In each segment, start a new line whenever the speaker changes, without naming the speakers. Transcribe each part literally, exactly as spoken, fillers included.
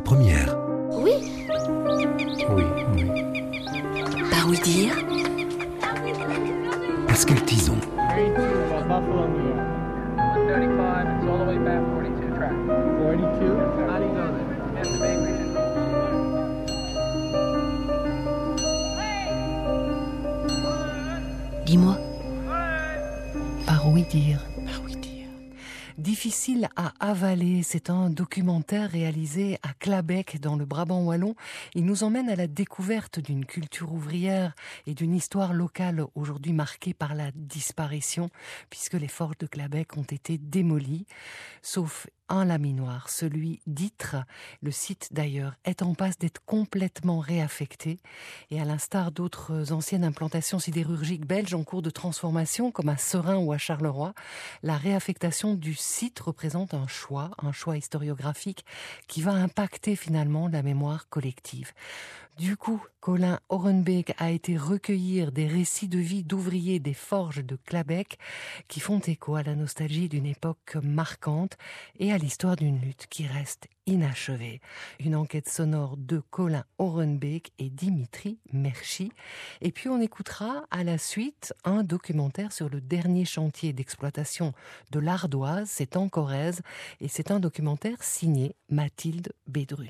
première.
Oui.
Oui, oui.
Par oui dire.
Pascal Tison.
Dis-moi.
Par oui dire.
Par oui dire.
Difficile à avaler, c'est un documentaire réalisé à Clabecq dans le Brabant wallon. Il nous emmène à la découverte d'une culture ouvrière et d'une histoire locale aujourd'hui marquée par la disparition, puisque les forges de Clabecq ont été démolies, sauf un laminoir, celui d'Ytre. Le site d'ailleurs est en passe d'être complètement réaffecté et à l'instar d'autres anciennes implantations sidérurgiques belges en cours de transformation comme à Seraing ou à Charleroi, la réaffectation du site représente un choix, un choix historiographique qui va impacter finalement la mémoire collective. Du coup, Colin Orenbeek a été recueillir des récits de vie d'ouvriers des forges de Clabecq qui font écho à la nostalgie d'une époque marquante et à l'histoire d'une lutte qui reste inachevée. Une enquête sonore de Colin Orenbeek et Dimitri Merchi. Et puis on écoutera à la suite un documentaire sur le dernier chantier d'exploitation de l'Ardoise, c'est en Corrèze, et c'est un documentaire signé Mathilde Bédrune.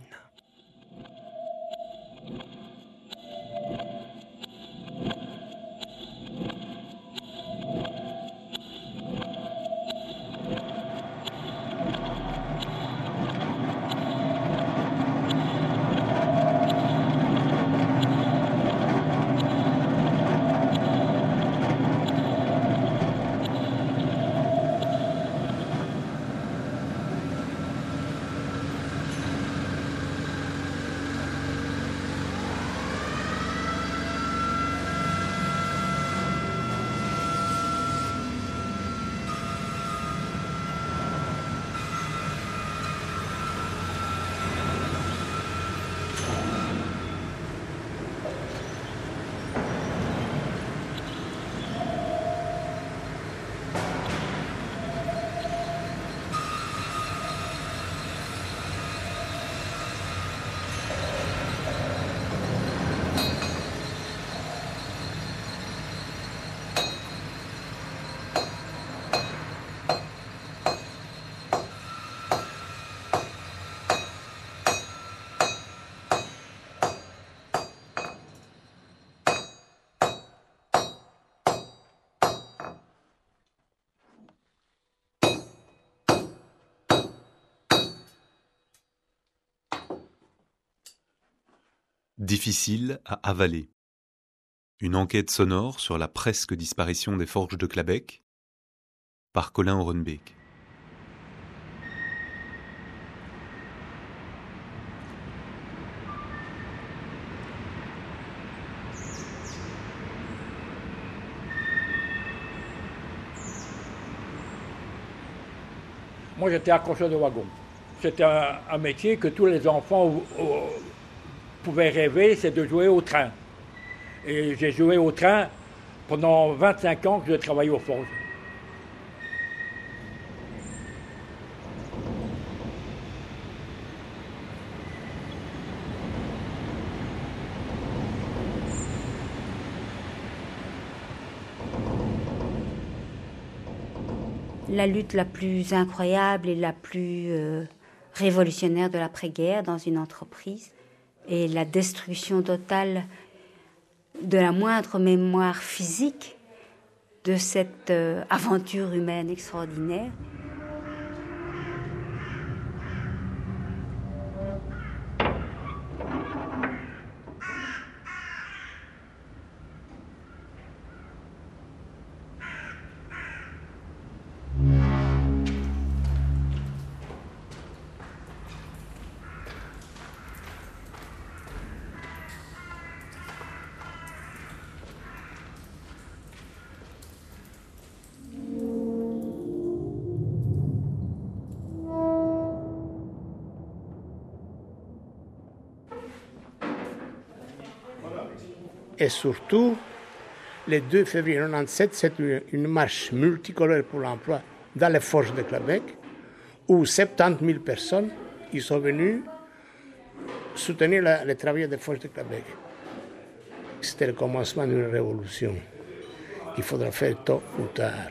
Difficile à avaler. Une enquête sonore sur la presque disparition des forges de Clabecq par Colin Orenbeek.
Moi, j'étais accrocheur de wagon. C'était un, un métier que tous les enfants ou, ou, pouvaient rêver, c'est de jouer au train. Et j'ai joué au train pendant vingt-cinq ans que j'ai travaillé aux forges.
La lutte la plus incroyable et la plus euh, révolutionnaire de l'après-guerre dans une entreprise et la destruction totale de la moindre mémoire physique de cette euh, aventure humaine extraordinaire.
Et surtout, le deux février mille neuf cent quatre-vingt-dix-sept, c'est une marche multicolore pour l'emploi dans les forges de Clabecq, où soixante-dix mille personnes ils sont venues soutenir la, les travailleurs des forges de Clabecq. C'était le commencement d'une révolution qu'il faudra faire tôt ou tard.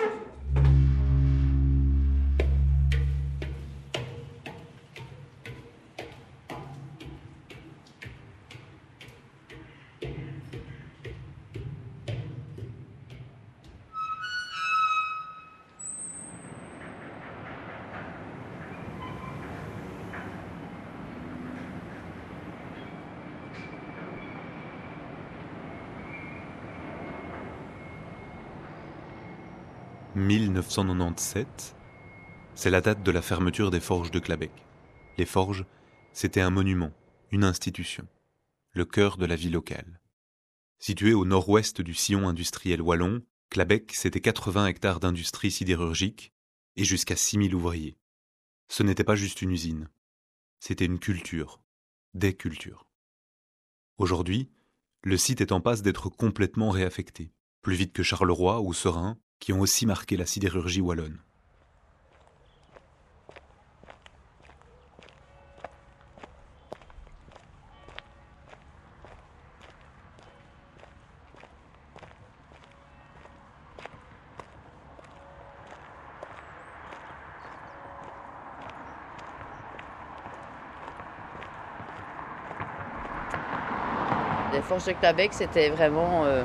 mille neuf cent quatre-vingt-dix-sept, c'est la date de la fermeture des forges de Clabecq. Les forges, c'était un monument, une institution, le cœur de la vie locale. Situé au nord-ouest du sillon industriel wallon, Clabecq, c'était quatre-vingts hectares d'industrie sidérurgique et jusqu'à six mille ouvriers. Ce n'était pas juste une usine, c'était une culture, des cultures. Aujourd'hui, le site est en passe d'être complètement réaffecté, plus vite que Charleroi ou Seraing, qui ont aussi marqué la sidérurgie wallonne.
Les forges de Clabecq, c'était vraiment euh,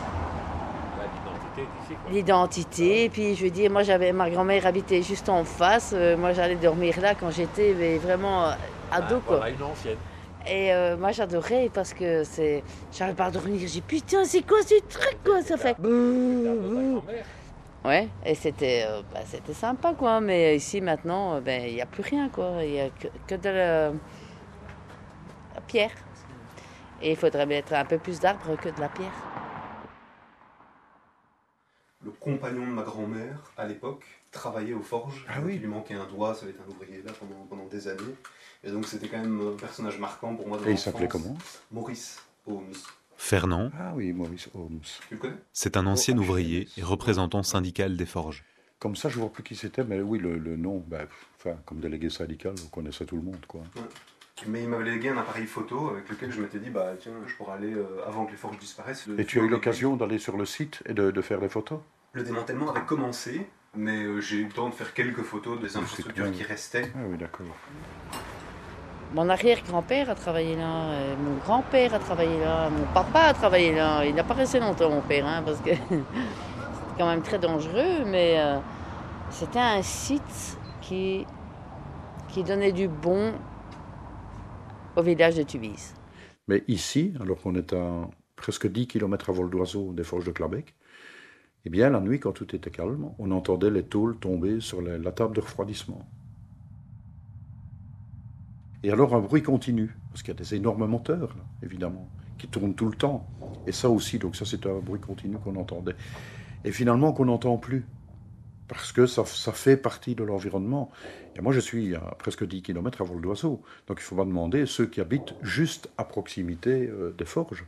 l'identité. Et puis, je veux dire, moi, j'avais ma grand-mère habitait juste en face. Euh, moi, j'allais dormir là quand j'étais mais vraiment euh, ado,
Ah,
quoi.
voilà, une ancienne.
Et euh, moi, j'adorais parce que c'est, j'arrivais pas à dormir. J'ai dit, putain, c'est quoi ce truc, quoi? Ça fait bouh, bouh. Ouais, et c'était, euh, bah, c'était sympa, quoi. Mais ici, maintenant, ben, il n'y a plus rien, quoi. Il n'y a que, que de la, la pierre. Et il faudrait mettre un peu plus d'arbres que de la pierre.
Le compagnon de ma grand-mère, à l'époque, travaillait aux forges.
Ah oui.
Il lui manquait un doigt, ça avait été un ouvrier là pendant, pendant des années. Et donc c'était quand même un personnage marquant pour moi de
Et il
l'enfance.
s'appelait comment?
Maurice Holmes. Fernand,
Ah oui, Maurice Holmes.
tu le connais? c'est un ancien ouvrier et représentant syndical des forges.
Comme ça, je ne vois plus qui c'était, mais oui, le, le nom, ben, enfin, comme délégué syndical, on connaissait tout le monde, quoi.
Ouais. Mais il m'avait légué un appareil photo avec lequel je m'étais dit, bah tiens, je pourrais aller, euh, avant que les forges disparaissent...
Et tu as eu l'occasion d'aller sur le site et de, de faire des photos?
Le démantèlement avait commencé, mais euh, j'ai eu le temps de faire quelques photos des infrastructures
bien.
qui restaient.
Ah oui, d'accord.
Mon arrière-grand-père a travaillé là, euh, mon grand-père a travaillé là, mon papa a travaillé là. Il n'a pas resté longtemps, mon père, hein, parce que c'était quand même très dangereux, mais euh, c'était un site qui, qui donnait du bon au village de Tubize.
Mais ici, alors qu'on est à presque dix kilomètres à vol d'oiseau des forges de Clabecq, eh bien, la nuit, quand tout était calme, on entendait les tôles tomber sur la, la table de refroidissement. Et alors, un bruit continu, parce qu'il y a des énormes moteurs, là, évidemment, qui tournent tout le temps. Et ça aussi, donc ça, c'est un bruit continu qu'on entendait. Et finalement, qu'on n'entend plus, parce que ça, ça fait partie de l'environnement. Et moi, je suis à presque dix kilomètres à vol d'oiseau, donc il faut pas demander ceux qui habitent juste à proximité euh, des forges.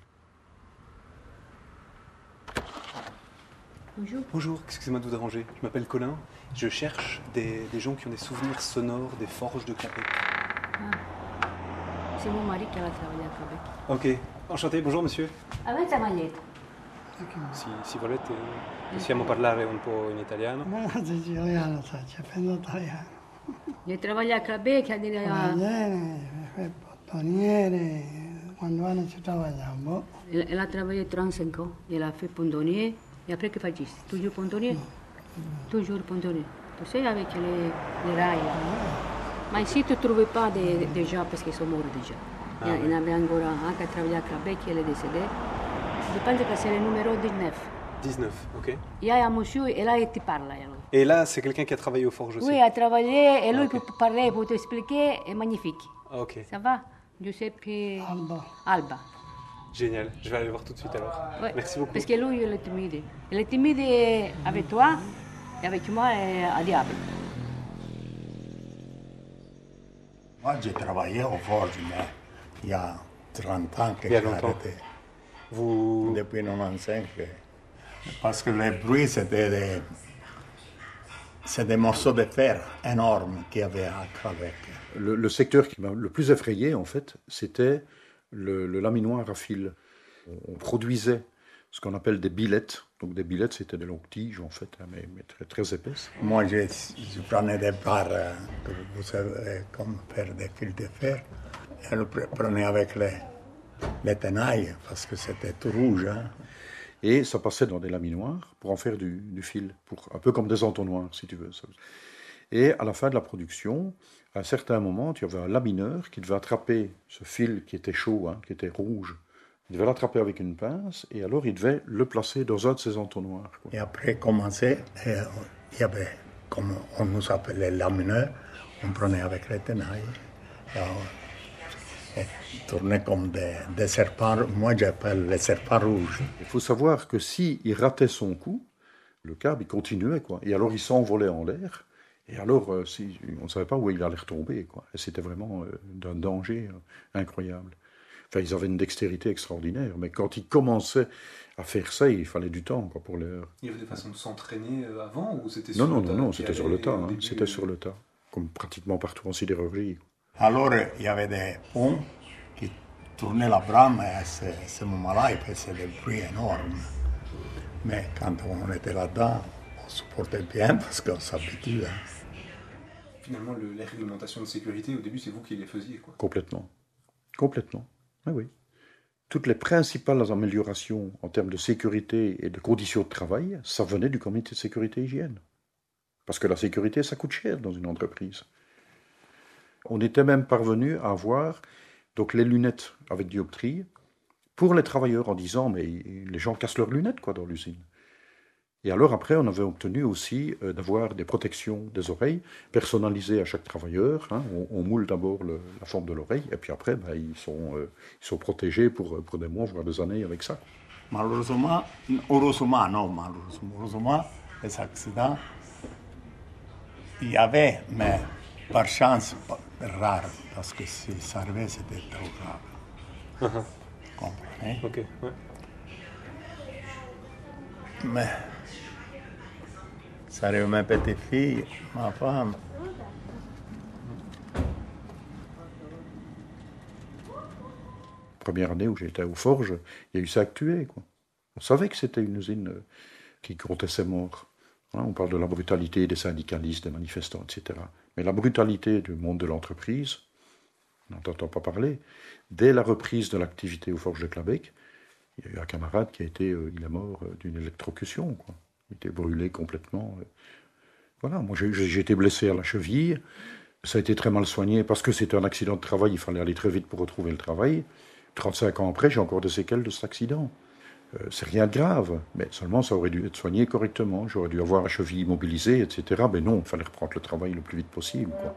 Bonjour.
Bonjour, excusez-moi de vous déranger. Je m'appelle Colin. Je cherche des, des gens qui ont des souvenirs sonores des forges de Clabecq.
Ah. C'est mon mari qui a travaillé à Clabecq.
Ok, enchanté. Bonjour monsieur.
Avete maglietta?
Si, si volete, possiamo parlare un po' in italiano.
Ma siciliano, sai, c'è appena italiano.
Io travaillé à Clabecq, a dire a...
Bene, bottoniere, quando anni ci travagliamo.
Elle, elle a travaillé trente-cinq ans. Elle a fait pondonnier. Et après, que fait-il? Toujours pondonnier? Toujours pondonnier. Tu sais, avec les, les rails. Là. Mais ici, tu ne trouvais pas des de gens parce qu'ils sont morts déjà. Ah, il y en avait encore un qui a travaillé à Clabecq qui est décédé. Je pense que c'est le numéro dix-neuf.
dix-neuf, ok.
Il y a un monsieur, et là, il te parle. Alors.
Et là, c'est quelqu'un qui a travaillé aux forges aussi?
Oui, il a travaillé, et lui,
okay.
il peut parler, pour t'expliquer, est magnifique.
Ok.
Ça va? Giuseppe
Alba.
Alba.
Génial, je vais aller le voir tout de suite alors.
Ouais.
Merci beaucoup.
Parce que lui, il est timide. Il est timide avec toi, et avec moi, et à diable.
Moi, j'ai travaillé au forge, mais il y a trente ans que
Il y a
j'ai
longtemps.
arrêté.
Vous...
Depuis quatre-vingt-cinq. Parce que le bruit, c'était des... c'est des morceaux de fer énormes qu'il y avait à Clabecq.
Le, le secteur qui m'a le plus effrayé, en fait, c'était le, le laminoir à fil. On, on produisait ce qu'on appelle des billettes. Donc des billettes, c'était des longues tiges, en fait, mais, mais très, très épaisses.
Moi, je, je prenais des barres, euh, vous savez, comme faire des fils de fer. Je le prenais avec les, les tenailles, parce que c'était tout rouge. Hein.
Et ça passait dans des laminoirs pour en faire du, du fil, pour, un peu comme des entonnoirs, si tu veux. Et à la fin de la production, à un certain moment, tu avais un lamineur qui devait attraper ce fil qui était chaud, hein, qui était rouge. Il devait l'attraper avec une pince, et alors il devait le placer dans un de ces entonnoirs. Quoi.
Et après, commencer, il y avait, comme on nous appelait lamineur, on prenait avec les tenailles. Et tournait comme des, des serpents, moi j'appelle les serpents rouges.
Il faut savoir que s'il ratait son coup, le câble il continuait, quoi. Et alors il s'envolait en l'air, et alors euh, si, on ne savait pas où il allait retomber, quoi. Et c'était vraiment euh, d'un danger euh, incroyable. Enfin, ils avaient une dextérité extraordinaire, mais quand ils commençaient à faire ça, il fallait du temps, quoi, pour leur...
Il y avait des façons de s'entraîner avant, ou c'était
non,
sur
non,
le tas?
Non, non, c'était sur le tas, hein.
Début...
C'était sur le tas, comme pratiquement partout en sidérurgie.
Alors, il y avait des ponts qui tournaient la brame, et à ce, ce moment-là, il faisait des bruits énormes. Mais quand on était là-dedans, on supportait bien parce qu'on s'habitue. Hein.
Finalement, le, les réglementations de sécurité, au début, c'est vous qui les faisiez, quoi.
Complètement. Complètement. Ah oui. Toutes les principales améliorations en termes de sécurité et de conditions de travail, ça venait du comité de sécurité et hygiène. Parce que la sécurité, ça coûte cher dans une entreprise. On était même parvenu à avoir donc, les lunettes avec dioptrie pour les travailleurs en disant mais les gens cassent leurs lunettes quoi, dans l'usine. Et alors après, on avait obtenu aussi euh, d'avoir des protections des oreilles personnalisées à chaque travailleur. Hein. On, on moule d'abord le, la forme de l'oreille et puis après, ben, ils, sont, euh, ils sont protégés pour, pour des mois, voire des années avec ça.
Malheureusement, heureusement, non, malheureusement, malheureusement les accidents, il y avait, mais par chance, rare, parce que si ça arrivait, c'était trop grave. Uh-huh. Vous comprenez?
Ok, ouais.
Mais ça arrive à ma petite fille, ma femme.
Première année où j'étais aux forges, il y a eu ça à tuer, quoi. On savait que c'était une usine qui comptait ses morts. On parle de la brutalité des syndicalistes, des manifestants, et cetera. Mais la brutalité du monde de l'entreprise, on n'entend pas parler. Dès la reprise de l'activité aux Forges de Clabecq, il y a eu un camarade qui a été, euh, il est mort euh, d'une électrocution, quoi. Il était brûlé complètement. Euh. Voilà, moi j'ai, j'ai été blessé à la cheville. Ça a été très mal soigné parce que c'était un accident de travail. Il fallait aller très vite pour retrouver le travail. trente-cinq ans après, j'ai encore des séquelles de cet accident. Euh, c'est rien de grave, mais seulement ça aurait dû être soigné correctement. J'aurais dû avoir la cheville immobilisée, et cetera. Mais non, il fallait reprendre le travail le plus vite possible, quoi.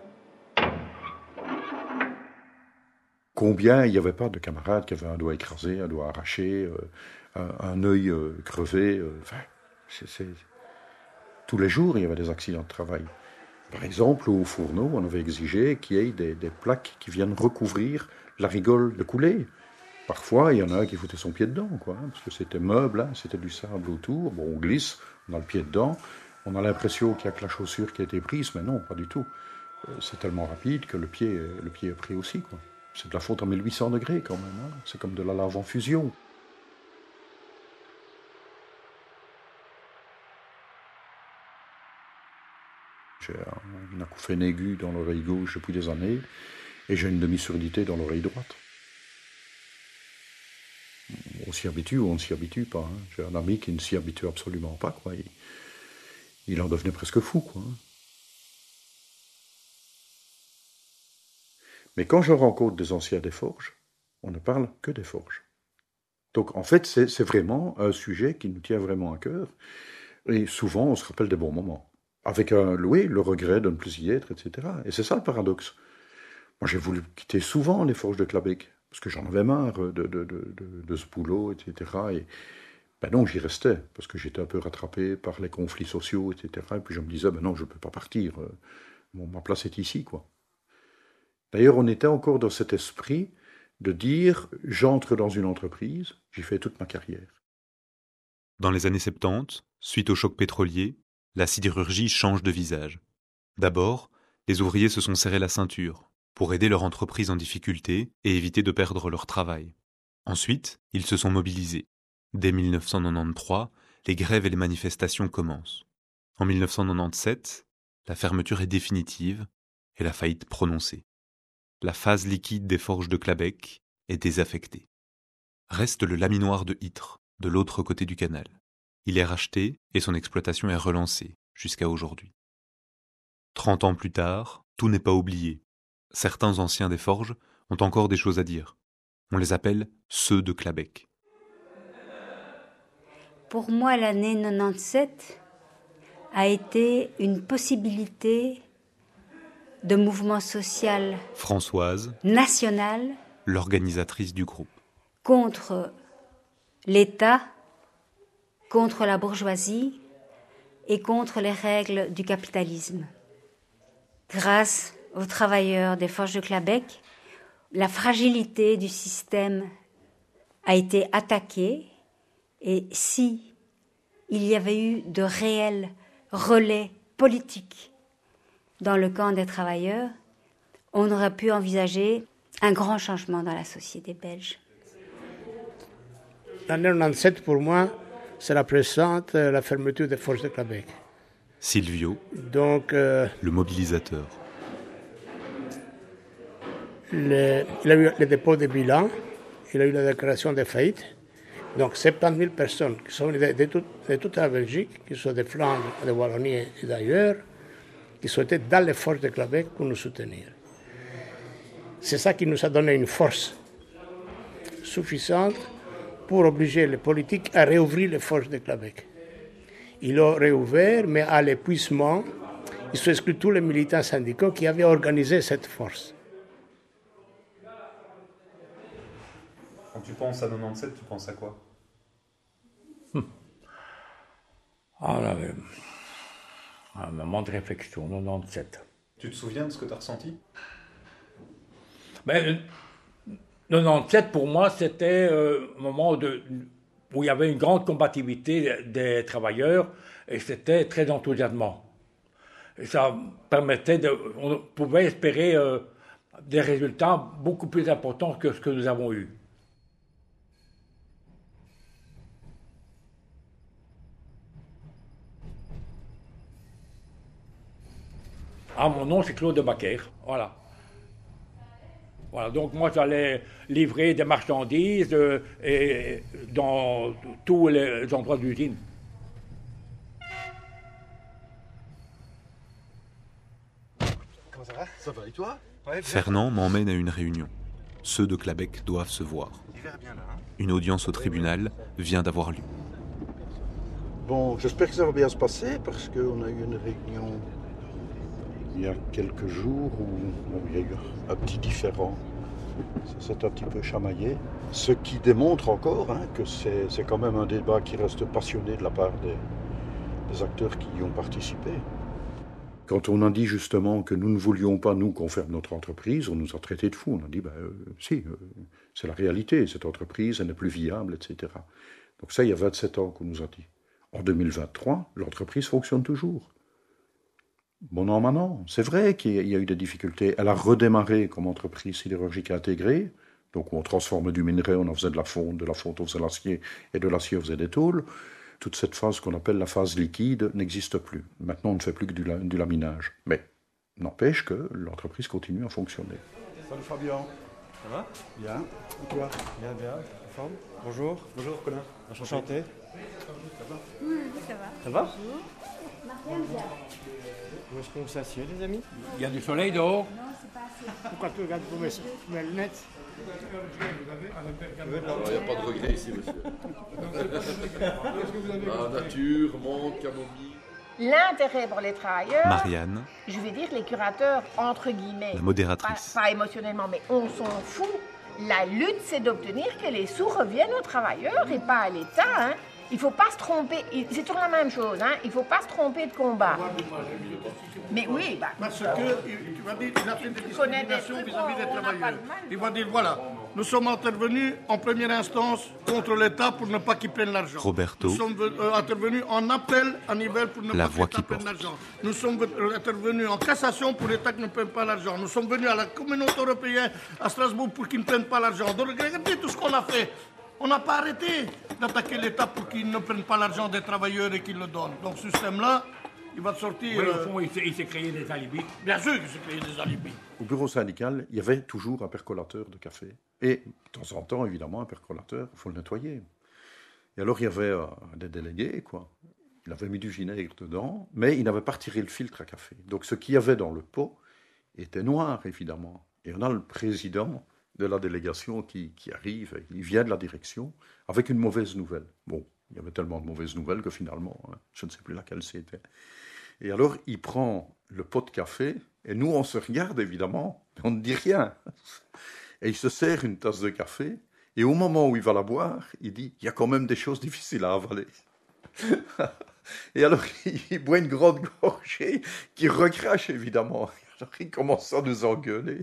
Combien il n'y avait pas de camarades qui avaient un doigt écrasé, un doigt arraché, euh, un, un œil euh, crevé. Euh, enfin, c'est, c'est... Tous les jours, il y avait des accidents de travail. Par exemple, au fourneau, on avait exigé qu'il y ait des, des plaques qui viennent recouvrir la rigole de coulée. Parfois, il y en a un qui foutait son pied dedans, quoi, hein, parce que c'était meuble, hein, c'était du sable autour. Bon, on glisse, on a le pied dedans. On a l'impression qu'il n'y a que la chaussure qui a été prise, mais non, pas du tout. Euh, c'est tellement rapide que le pied, le pied est pris aussi, quoi. C'est de la faute à mille huit cents degrés quand même. Hein. C'est comme de la lave en fusion. J'ai un acouphène aigu dans l'oreille gauche depuis des années et j'ai une demi-surdité dans l'oreille droite. On s'y habitue ou on ne s'y habitue pas. Hein. J'ai un ami qui ne s'y habitue absolument pas, quoi. Il, il en devenait presque fou, quoi. Mais quand je rencontre des anciens des forges, on ne parle que des forges. Donc en fait, c'est, c'est vraiment un sujet qui nous tient vraiment à cœur. Et souvent, on se rappelle des bons moments. Avec un, oui, le regret de ne plus y être, et cetera. Et c'est ça le paradoxe. Moi, j'ai voulu quitter souvent les forges de Clabecq, parce que j'en avais marre de, de, de, de, de ce boulot, et cetera. Et ben non, j'y restais, parce que j'étais un peu rattrapé par les conflits sociaux, et cetera. Et puis je me disais, ben non, je ne peux pas partir. Bon, ma place est ici, quoi. D'ailleurs, on était encore dans cet esprit de dire « j'entre dans une entreprise, j'y fais toute ma carrière ».
Dans les années soixante-dix, suite au choc pétrolier, la sidérurgie change de visage. D'abord, les ouvriers se sont serrés la ceinture pour aider leur entreprise en difficulté et éviter de perdre leur travail. Ensuite, ils se sont mobilisés. Dès mille neuf cent quatre-vingt-treize, les grèves et les manifestations commencent. En mille neuf cent quatre-vingt-dix-sept, la fermeture est définitive et la faillite prononcée. La phase liquide des forges de Clabecq est désaffectée. Reste le laminoir de Ytre, de l'autre côté du canal. Il est racheté et son exploitation est relancée jusqu'à aujourd'hui. Trente ans plus tard, tout n'est pas oublié. Certains anciens des forges ont encore des choses à dire. On les appelle ceux de Clabecq.
Pour moi, l'année quatre-vingt-dix-sept a été une possibilité de mouvement social
Françoise,
national,
l'organisatrice du groupe,
contre l'État, contre la bourgeoisie et contre les règles du capitalisme. Grâce aux travailleurs des forges de Clabecq, la fragilité du système a été attaquée, et si il y avait eu de réels relais politiques dans le camp des travailleurs, on aurait pu envisager un grand changement dans la société belge.
L'année quatre-vingt-dix-sept, pour moi, ça représente la fermeture des forges de Clabecq.
Silvio,
Donc, euh,
le mobilisateur.
Le, il a eu le dépôt de bilan, il a eu la déclaration de faillite. Donc soixante-dix mille personnes qui sont de, de, tout, de toute la Belgique, qui sont de Flandre, de Wallonie et d'ailleurs, qui sont été dans les forces de Clabecq pour nous soutenir. C'est ça qui nous a donné une force suffisante pour obliger les politiques à réouvrir les forces de Clabecq. Ils l'ont réouvert, mais à l'épuisement, ils ont exclu tous les militants syndicaux qui avaient organisé cette force.
Quand tu penses à quatre-vingt-dix-sept, tu penses à quoi?
hum. Ah là, euh, un moment de réflexion, quatre-vingt-dix-sept.
Tu te souviens de ce que tu as ressenti?
Ben, quatre-vingt-dix-sept, pour moi, c'était euh, un moment de, où il y avait une grande combativité des travailleurs et c'était très enthousiasmant. Et ça permettait de... On pouvait espérer euh, des résultats beaucoup plus importants que ce que nous avons eu. Ah, mon nom, c'est Claude de Baquer, voilà. Voilà, donc moi, j'allais livrer des marchandises euh, et, dans tous les endroits d'usine.
Comment ça va? Ça va, et toi? Ouais,
Fernand m'emmène à une réunion. Ceux de Clabecq doivent se voir.
Bien, là, hein.
Une audience au tribunal vient d'avoir lieu.
Bon, j'espère que ça va bien se passer parce qu'on a eu une réunion il y a quelques jours où bon, il y a eu un petit différend. Ça s'est un petit peu chamaillé. Ce qui démontre encore hein, que c'est, c'est quand même un débat qui reste passionné de la part des, des acteurs qui y ont participé. Quand on a dit justement que nous ne voulions pas, nous, qu'on ferme notre entreprise, on nous a traités de fous. On a dit, ben, euh, si, euh, c'est la réalité, cette entreprise, elle n'est plus viable, et cetera. Donc ça, il y a vingt-sept ans qu'on nous a dit. En deux mille vingt-trois, l'entreprise fonctionne toujours. Bon an, mal an. C'est vrai qu'il y a eu des difficultés. Elle a redémarré comme entreprise sidérurgique intégrée, donc où on transformait du minerai, on en faisait de la fonte, de la fonte on faisait l'acier, et de l'acier on faisait des tôles. Toute cette phase qu'on appelle la phase liquide n'existe plus. Maintenant, on ne fait plus que du, du laminage. Mais n'empêche que l'entreprise continue à fonctionner.
Salut Fabien. Ça va? Bien. Et toi? Bien, bien. En forme? Bonjour. Bonjour Colin. Enchanté. Ça va?
Oui, ça va.
Ça va?
Bonjour. Marianne, viens.
Où est-ce qu'on s'assied, les amis?
Il y a du soleil dehors?
Non, c'est pas assez.
Pourquoi tu regardes pour mes, mes lunettes?
Il n'y a pas de regret ici, monsieur. Ah, nature, menthe, camomille.
L'intérêt pour les travailleurs,
Marianne,
je vais dire les curateurs, entre guillemets,
la modératrice.
Pas, pas émotionnellement, mais on s'en fout. La lutte, c'est d'obtenir que les sous reviennent aux travailleurs et pas à l'État. Hein. Il ne faut pas se tromper, c'est toujours la même chose, hein. Il ne faut pas se tromper de combat. Mais oui, bah,
parce que tu vas dire qu'il a fait des discriminations vis-à-vis des travailleurs. Il va dire voilà,
Nous sommes intervenus en première instance contre l'État pour ne pas qu'il prenne l'argent.
Roberto.
Nous sommes euh, intervenus en appel à niveau pour ne
La
pas
voix
que l'État
qui
prenne
porte.
l'argent. Nous sommes intervenus en cassation pour l'État qui ne prenne pas l'argent. Nous sommes venus à la communauté européenne à Strasbourg pour qu'ils ne prennent pas l'argent. Donc regardez tout ce qu'on a fait. On n'a pas arrêté d'attaquer l'État pour qu'il ne prenne pas l'argent des travailleurs et qu'il le donne. Donc ce système-là, il va sortir...
Oui, au
euh,
fond, il s'est, il s'est créé des alibis.
Bien sûr qu'il s'est créé des alibis.
Au bureau syndical, il y avait toujours un percolateur de café. Et de temps en temps, évidemment, un percolateur, il faut le nettoyer. Et alors, il y avait euh, des délégués, quoi. Il avait mis du vinaigre dedans, mais il n'avait pas retiré le filtre à café. Donc, ce qu'il y avait dans le pot était noir, évidemment. Et on a le président de la délégation qui, qui arrive, il vient de la direction, avec une mauvaise nouvelle. Bon, il y avait tellement de mauvaises nouvelles que finalement, hein, je ne sais plus laquelle c'était. Et alors, il prend le pot de café, et nous, on se regarde, évidemment, on ne dit rien. Et il se sert une tasse de café, et au moment où il va la boire, il dit, il y a quand même des choses difficiles à avaler. Et alors, il boit une grande gorgée, qui recrache, évidemment. Alors, il commence à nous engueuler.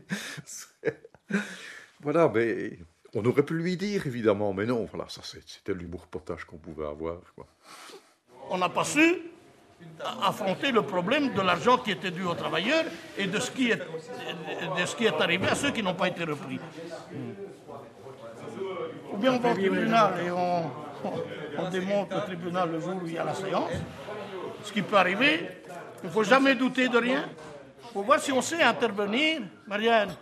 Voilà, mais on aurait pu lui dire, évidemment, mais non, voilà, ça, c'était l'humour potage qu'on pouvait avoir, quoi.
On n'a pas su affronter le problème de l'argent qui était dû aux travailleurs et de ce qui est, de ce qui est arrivé à ceux qui n'ont pas été repris. Ou bien on va au tribunal et on, on, on démonte le tribunal le jour où il y a la séance. Ce qui peut arriver, il ne faut jamais douter de rien. Il faut voir si on sait intervenir. Marianne,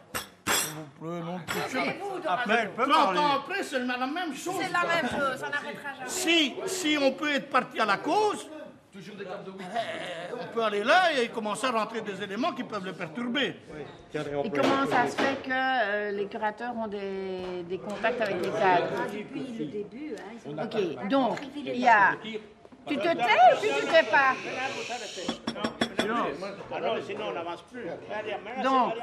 Après,
trente ans après, c'est la même chose.
C'est la même chose, ça n'arrêtera jamais.
Si, si on peut être parti à la cause, euh, on peut aller là et commencer à rentrer des éléments qui peuvent le perturber.
Et comment ça se fait que euh, les curateurs ont des, des contacts avec les cadres?
Depuis le début. Hein,
Ok, donc il y a... Tu te tais ou tu te tais pas?
Sinon, on n'avance plus.
Donc,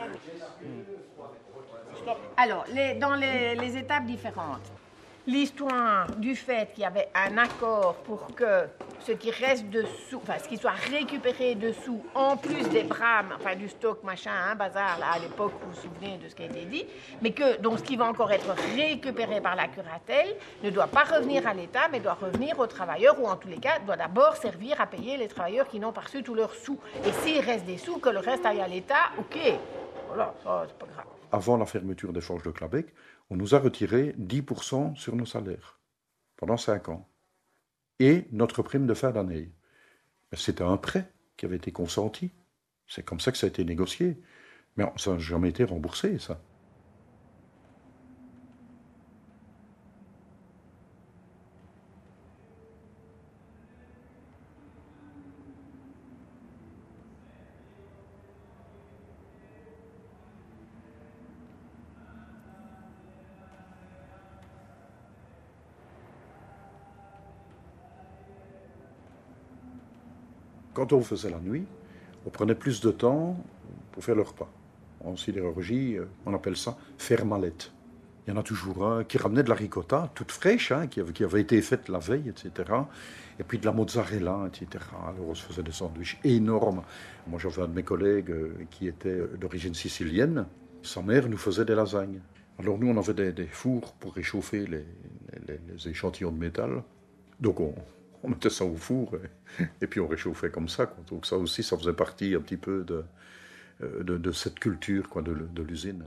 alors, les, dans les, les étapes différentes, l'histoire du fait qu'il y avait un accord pour que ce qui reste dessous, enfin, ce qui soit récupéré dessous, en plus des brames, enfin, du stock, machin, hein, bazar, là, à l'époque, vous vous souvenez de ce qui a été dit, mais que, donc, ce qui va encore être récupéré par la curatelle ne doit pas revenir à l'État, mais doit revenir aux travailleurs, ou en tous les cas, doit d'abord servir à payer les travailleurs qui n'ont pas reçu tous leurs sous. Et s'il reste des sous, que le reste aille à l'État, ok. Voilà, ça, c'est pas grave.
Avant la fermeture des forges de Clabecq, on nous a retiré dix pour cent sur nos salaires, pendant cinq ans. Et notre prime de fin d'année. C'était un prêt qui avait été consenti. C'est comme ça que ça a été négocié. Mais ça n'a jamais été remboursé, ça. Quand on faisait la nuit, on prenait plus de temps pour faire le repas. En sidérurgie, on appelle ça faire mallette. Il y en a toujours un qui ramenait de la ricotta, toute fraîche, hein, qui, avait, qui avait été faite la veille, et cetera. Et puis de la mozzarella, et cetera. Alors on se faisait des sandwichs énormes. Moi, j'avais un de mes collègues qui était d'origine sicilienne. Sa mère nous faisait des lasagnes. Alors nous, on avait des, des fours pour réchauffer les, les, les échantillons de métal. Donc on... On mettait ça au four et, et puis on réchauffait comme ça, quoi. Donc ça aussi, ça faisait partie un petit peu de, de, de cette culture, quoi, de, de l'usine.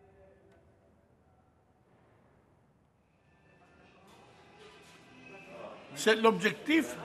C'est l'objectif.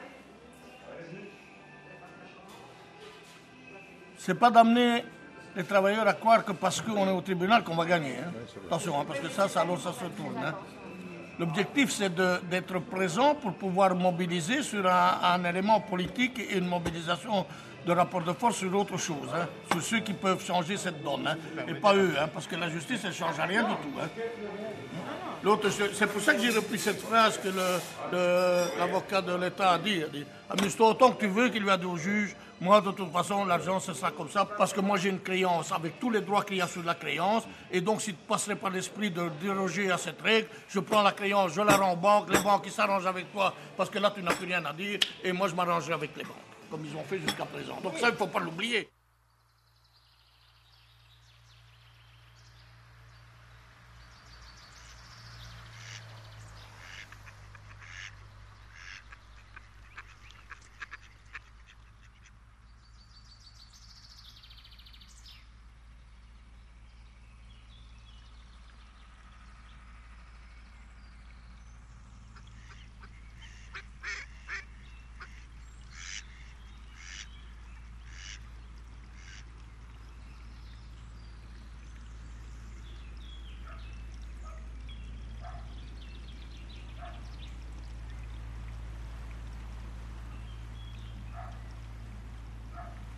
C'est pas d'amener les travailleurs à croire que parce qu'on est au tribunal qu'on va gagner. Hein. Attention, hein, parce que ça, ça, alors ça se tourne. Hein. L'objectif, c'est d'être présent pour pouvoir mobiliser sur un, un élément politique et une mobilisation de rapport de force sur autre chose, hein, sur ceux qui peuvent changer cette donne, hein, et pas eux, hein, parce que la justice, elle ne change rien du tout. Hein. L'autre, c'est pour ça que j'ai repris cette phrase que l'avocat de l'État a dit. dit amuse-toi autant que tu veux, qu'il lui a dit au juge. Moi, de toute façon, l'argent, ce sera comme ça, parce que moi, j'ai une créance avec tous les droits qu'il y a sur la créance. Et donc, s'il ne passerait pas l'esprit de déroger à cette règle, je prends la créance, je la rends aux banques, les banques, ils s'arrangent avec toi, parce que là, tu n'as plus rien à dire, et moi, je m'arrangerai avec les banques, comme ils ont fait jusqu'à présent. Donc ça, il ne faut pas l'oublier.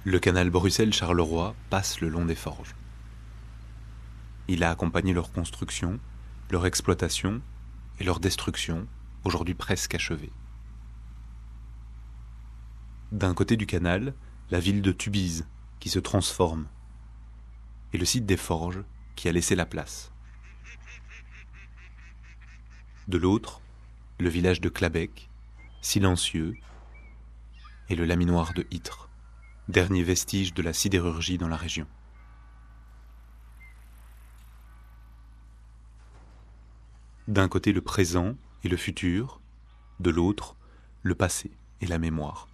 Le canal Bruxelles-Charleroi passe le long des forges. Il a accompagné leur construction, leur exploitation et leur destruction, aujourd'hui presque achevée. D'un côté du canal, la ville de Tubize, qui se transforme, et le site des forges, qui a laissé la place. De l'autre, le village de Clabecq, silencieux, et le laminoir de Ytre, dernier vestige de la sidérurgie dans la région. D'un côté le présent et le futur, de l'autre le passé et la mémoire.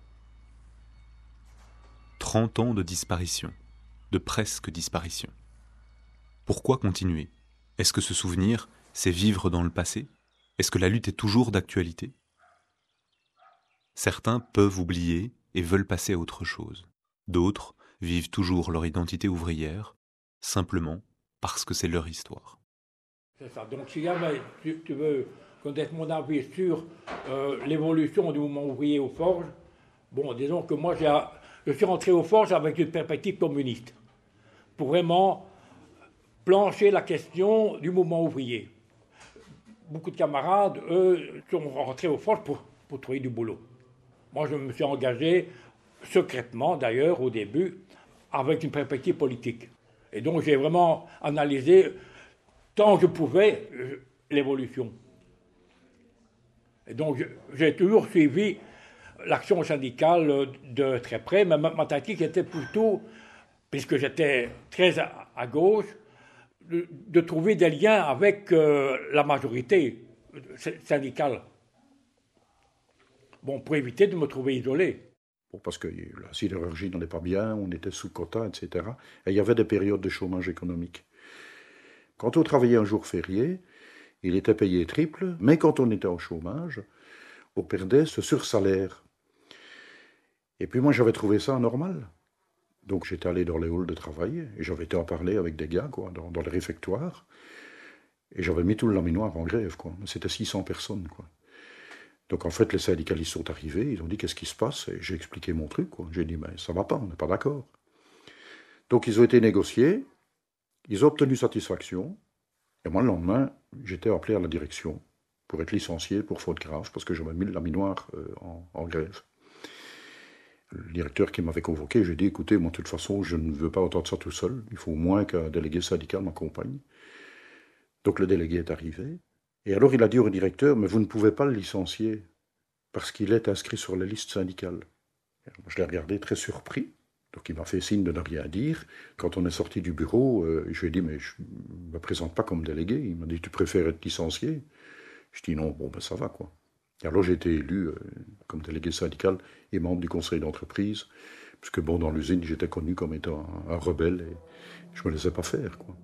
Trente ans de disparition, de presque disparition. Pourquoi continuer? Est-ce que ce souvenir, c'est vivre dans le passé? Est-ce que la lutte est toujours d'actualité? Certains peuvent oublier et veulent passer à autre chose. D'autres vivent toujours leur identité ouvrière, simplement parce que c'est leur histoire.
C'est ça. Donc si jamais tu, tu veux connaître mon avis sur euh, l'évolution du mouvement ouvrier aux forges, bon, disons que moi j'ai, je suis rentré aux forges avec une perspective communiste, pour vraiment plancher la question du mouvement ouvrier. Beaucoup de camarades, eux, sont rentrés aux forges pour, pour trouver du boulot. Moi, je me suis engagé secrètement, d'ailleurs, au début, avec une perspective politique. Et donc, j'ai vraiment analysé, tant que je pouvais, l'évolution. Et donc, j'ai toujours suivi l'action syndicale de très près, mais ma, ma tactique était plutôt, puisque j'étais très à, à gauche, de, de trouver des liens avec euh, la majorité syndicale. Bon, pour éviter de me trouver isolé.
Bon, parce que la sidérurgie n'allait pas bien, on était sous quota, et cetera. Et il y avait des périodes de chômage économique. Quand on travaillait un jour férié, il était payé triple, mais quand on était au chômage, on perdait ce sursalaire. Et puis moi, j'avais trouvé ça anormal. Donc j'étais allé dans les halls de travail, et j'avais été en parler avec des gars, quoi, dans, dans les réfectoires, et j'avais mis tout le laminoir en grève, quoi. C'était six cents personnes, quoi. Donc en fait, les syndicalistes sont arrivés, ils ont dit qu'est-ce qui se passe, et j'ai expliqué mon truc, quoi. J'ai dit, mais ça va pas, on n'est pas d'accord. Donc ils ont été négociés, ils ont obtenu satisfaction, et moi le lendemain, j'étais appelé à la direction pour être licencié pour faute grave, parce que j'avais mis le laminoir euh, en, en grève. Le directeur qui m'avait convoqué, j'ai dit, écoutez, moi de toute façon, je ne veux pas entendre ça tout seul, il faut au moins qu'un délégué syndical m'accompagne. Donc le délégué est arrivé. Et alors il a dit au directeur, mais vous ne pouvez pas le licencier parce qu'il est inscrit sur la liste syndicale. Je l'ai regardé très surpris, donc il m'a fait signe de ne rien dire. Quand on est sorti du bureau, euh, je lui ai dit, mais je ne me présente pas comme délégué. Il m'a dit, tu préfères être licencié? Je dis non, bon ben ça va quoi. Et alors j'ai été élu euh, comme délégué syndical et membre du conseil d'entreprise, puisque bon, dans l'usine j'étais connu comme étant un, un rebelle et je ne me laissais pas faire quoi.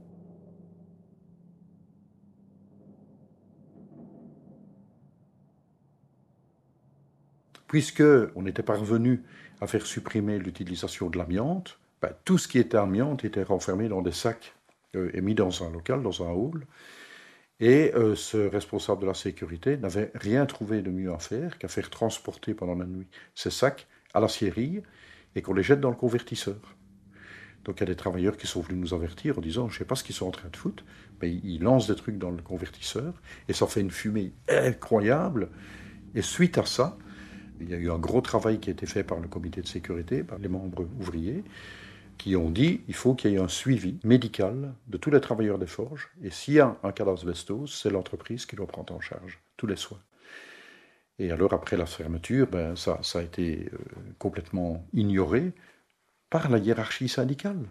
Puisqu'on était parvenu à faire supprimer l'utilisation de l'amiante, ben, tout ce qui était amiante était renfermé dans des sacs euh, et mis dans un local, dans un hall. Et euh, ce responsable de la sécurité n'avait rien trouvé de mieux à faire qu'à faire transporter pendant la nuit ces sacs à l'acierie et qu'on les jette dans le convertisseur. Donc il y a des travailleurs qui sont venus nous avertir en disant « je ne sais pas ce qu'ils sont en train de foutre », mais ils lancent des trucs dans le convertisseur et ça fait une fumée incroyable. Et suite à ça, il y a eu un gros travail qui a été fait par le comité de sécurité, par les membres ouvriers, qui ont dit qu'il faut qu'il y ait un suivi médical de tous les travailleurs des forges. Et s'il y a un cas d'asbestose, c'est l'entreprise qui doit prendre en charge tous les soins. Et alors, après la fermeture, ben, ça, ça a été euh, complètement ignoré par la hiérarchie syndicale.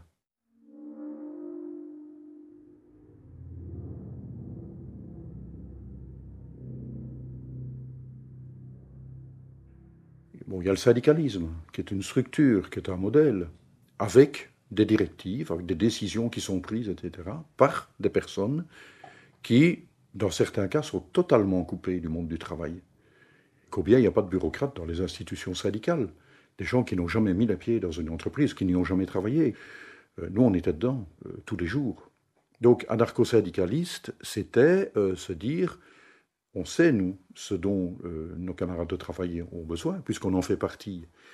Bon, il y a le syndicalisme, qui est une structure, qui est un modèle, avec des directives, avec des décisions qui sont prises, et cetera, par des personnes qui, dans certains cas, sont totalement coupées du monde du travail. Combien il n'y a pas de bureaucrates dans les institutions syndicales, des gens qui n'ont jamais mis les pieds dans une entreprise, qui n'y ont jamais travaillé. Euh, nous, on était dedans, euh, tous les jours. Donc, anarcho-syndicaliste, c'était euh, se dire... On sait, nous, ce dont euh, nos camarades de travail ont besoin, puisqu'on en fait partie.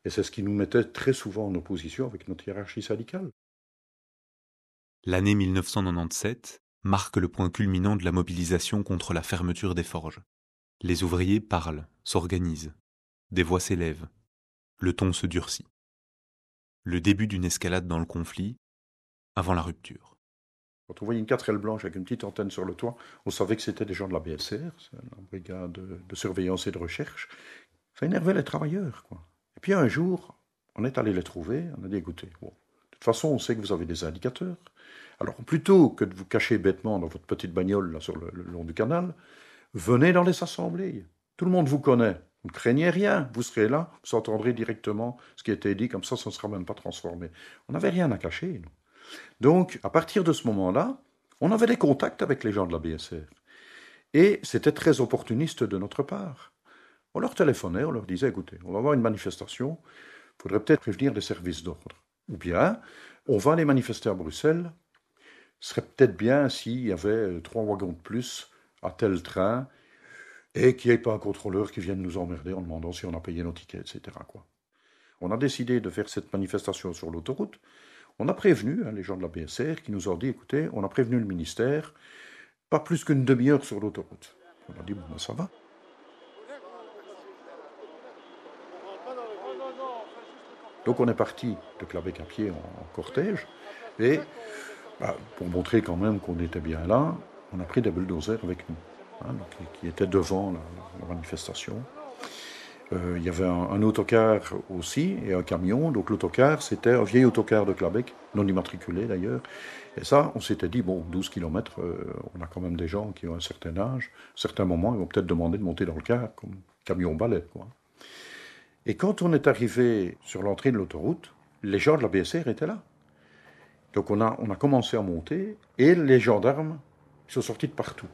Et c'est ce qui nous mettait très souvent en opposition avec notre hiérarchie syndicale.
L'année mille neuf cent quatre-vingt-dix-sept marque le point culminant de la mobilisation contre la fermeture des forges. Les ouvriers parlent, s'organisent. Des voix s'élèvent. Le ton se durcit. Le début d'une escalade dans le conflit, avant la rupture.
Quand on voyait une quatre L blanche avec une petite antenne sur le toit, on savait que c'était des gens de la B S R, la brigade de, de surveillance et de recherche. Ça énervait les travailleurs, quoi. Et puis un jour, on est allé les trouver, on a dit, écoutez, bon, de toute façon, on sait que vous avez des indicateurs. Alors, plutôt que de vous cacher bêtement dans votre petite bagnole là, sur le, le long du canal, venez dans les assemblées. Tout le monde vous connaît. Vous ne craignez rien. Vous serez là, vous entendrez directement ce qui a été dit, comme ça, ça ne sera même pas transformé. On n'avait rien à cacher, nous. Donc, à partir de ce moment-là, on avait des contacts avec les gens de la B S R. Et c'était très opportuniste de notre part. On leur téléphonait, on leur disait, écoutez, on va avoir une manifestation, il faudrait peut-être prévenir les services d'ordre. Ou bien, on va aller manifester à Bruxelles, ce serait peut-être bien s'il y avait trois wagons de plus à tel train et qu'il n'y ait pas un contrôleur qui vienne nous emmerder en demandant si on a payé nos tickets, et cetera, quoi. On a décidé de faire cette manifestation sur l'autoroute. On a prévenu hein, les gens de la B S R qui nous ont dit, écoutez, on a prévenu le ministère, pas plus qu'une demi-heure sur l'autoroute. On a dit, bon, ben, ça va. Donc on est parti de Clabecq à pied en, en cortège, et bah, pour montrer quand même qu'on était bien là, on a pris des bulldozers avec nous, hein, donc, qui, qui étaient devant la, la manifestation. Euh, il y avait un, un autocar aussi, et un camion. Donc l'autocar, c'était un vieil autocar de Clabecq, non immatriculé d'ailleurs. Et ça, on s'était dit, bon, douze kilomètres, euh, on a quand même des gens qui ont un certain âge. À un certain moment, ils vont peut-être demander de monter dans le car, comme camion-balai, quoi. Et quand on est arrivé sur l'entrée de l'autoroute, les gens de la B S R étaient là. Donc on a, on a commencé à monter, et les gendarmes sont sortis de partout.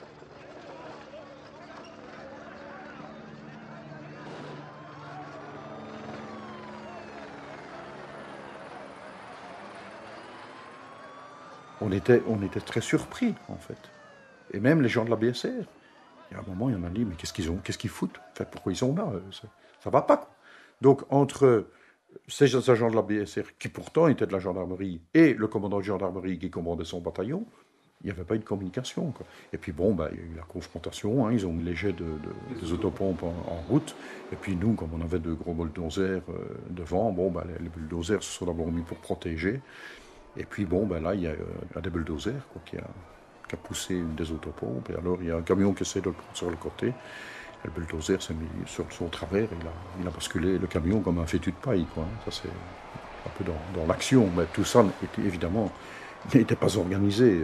On était, on était très surpris, en fait. Et même les gens de la B S R. Il y a un moment, il y en a dit, mais qu'est-ce qu'ils ont, qu'est-ce qu'ils foutent? En fait, pourquoi ils sont là? Ça ne va pas, quoi. Donc, entre ces agents de la B S R, qui pourtant étaient de la gendarmerie, et le commandant de gendarmerie qui commandait son bataillon, il n'y avait pas eu de communication, quoi. Et puis bon, bah, il y a eu la confrontation, hein, ils ont mis les jets de, de, des autopompes en, en route, et puis nous, comme on avait de gros bulldozers euh, devant, bon, bah, les, les bulldozers se sont d'abord mis pour protéger, et puis bon, ben là, il y a euh, un des bulldozers quoi, qui, a, qui a poussé une des autopompes, et alors il y a un camion qui essaie de le prendre sur le côté, et le bulldozer s'est mis sur son travers, et il a, il a basculé le camion comme un fétu de paille, quoi. Ça, c'est un peu dans, dans l'action, mais tout ça, était, évidemment, n'était pas organisé.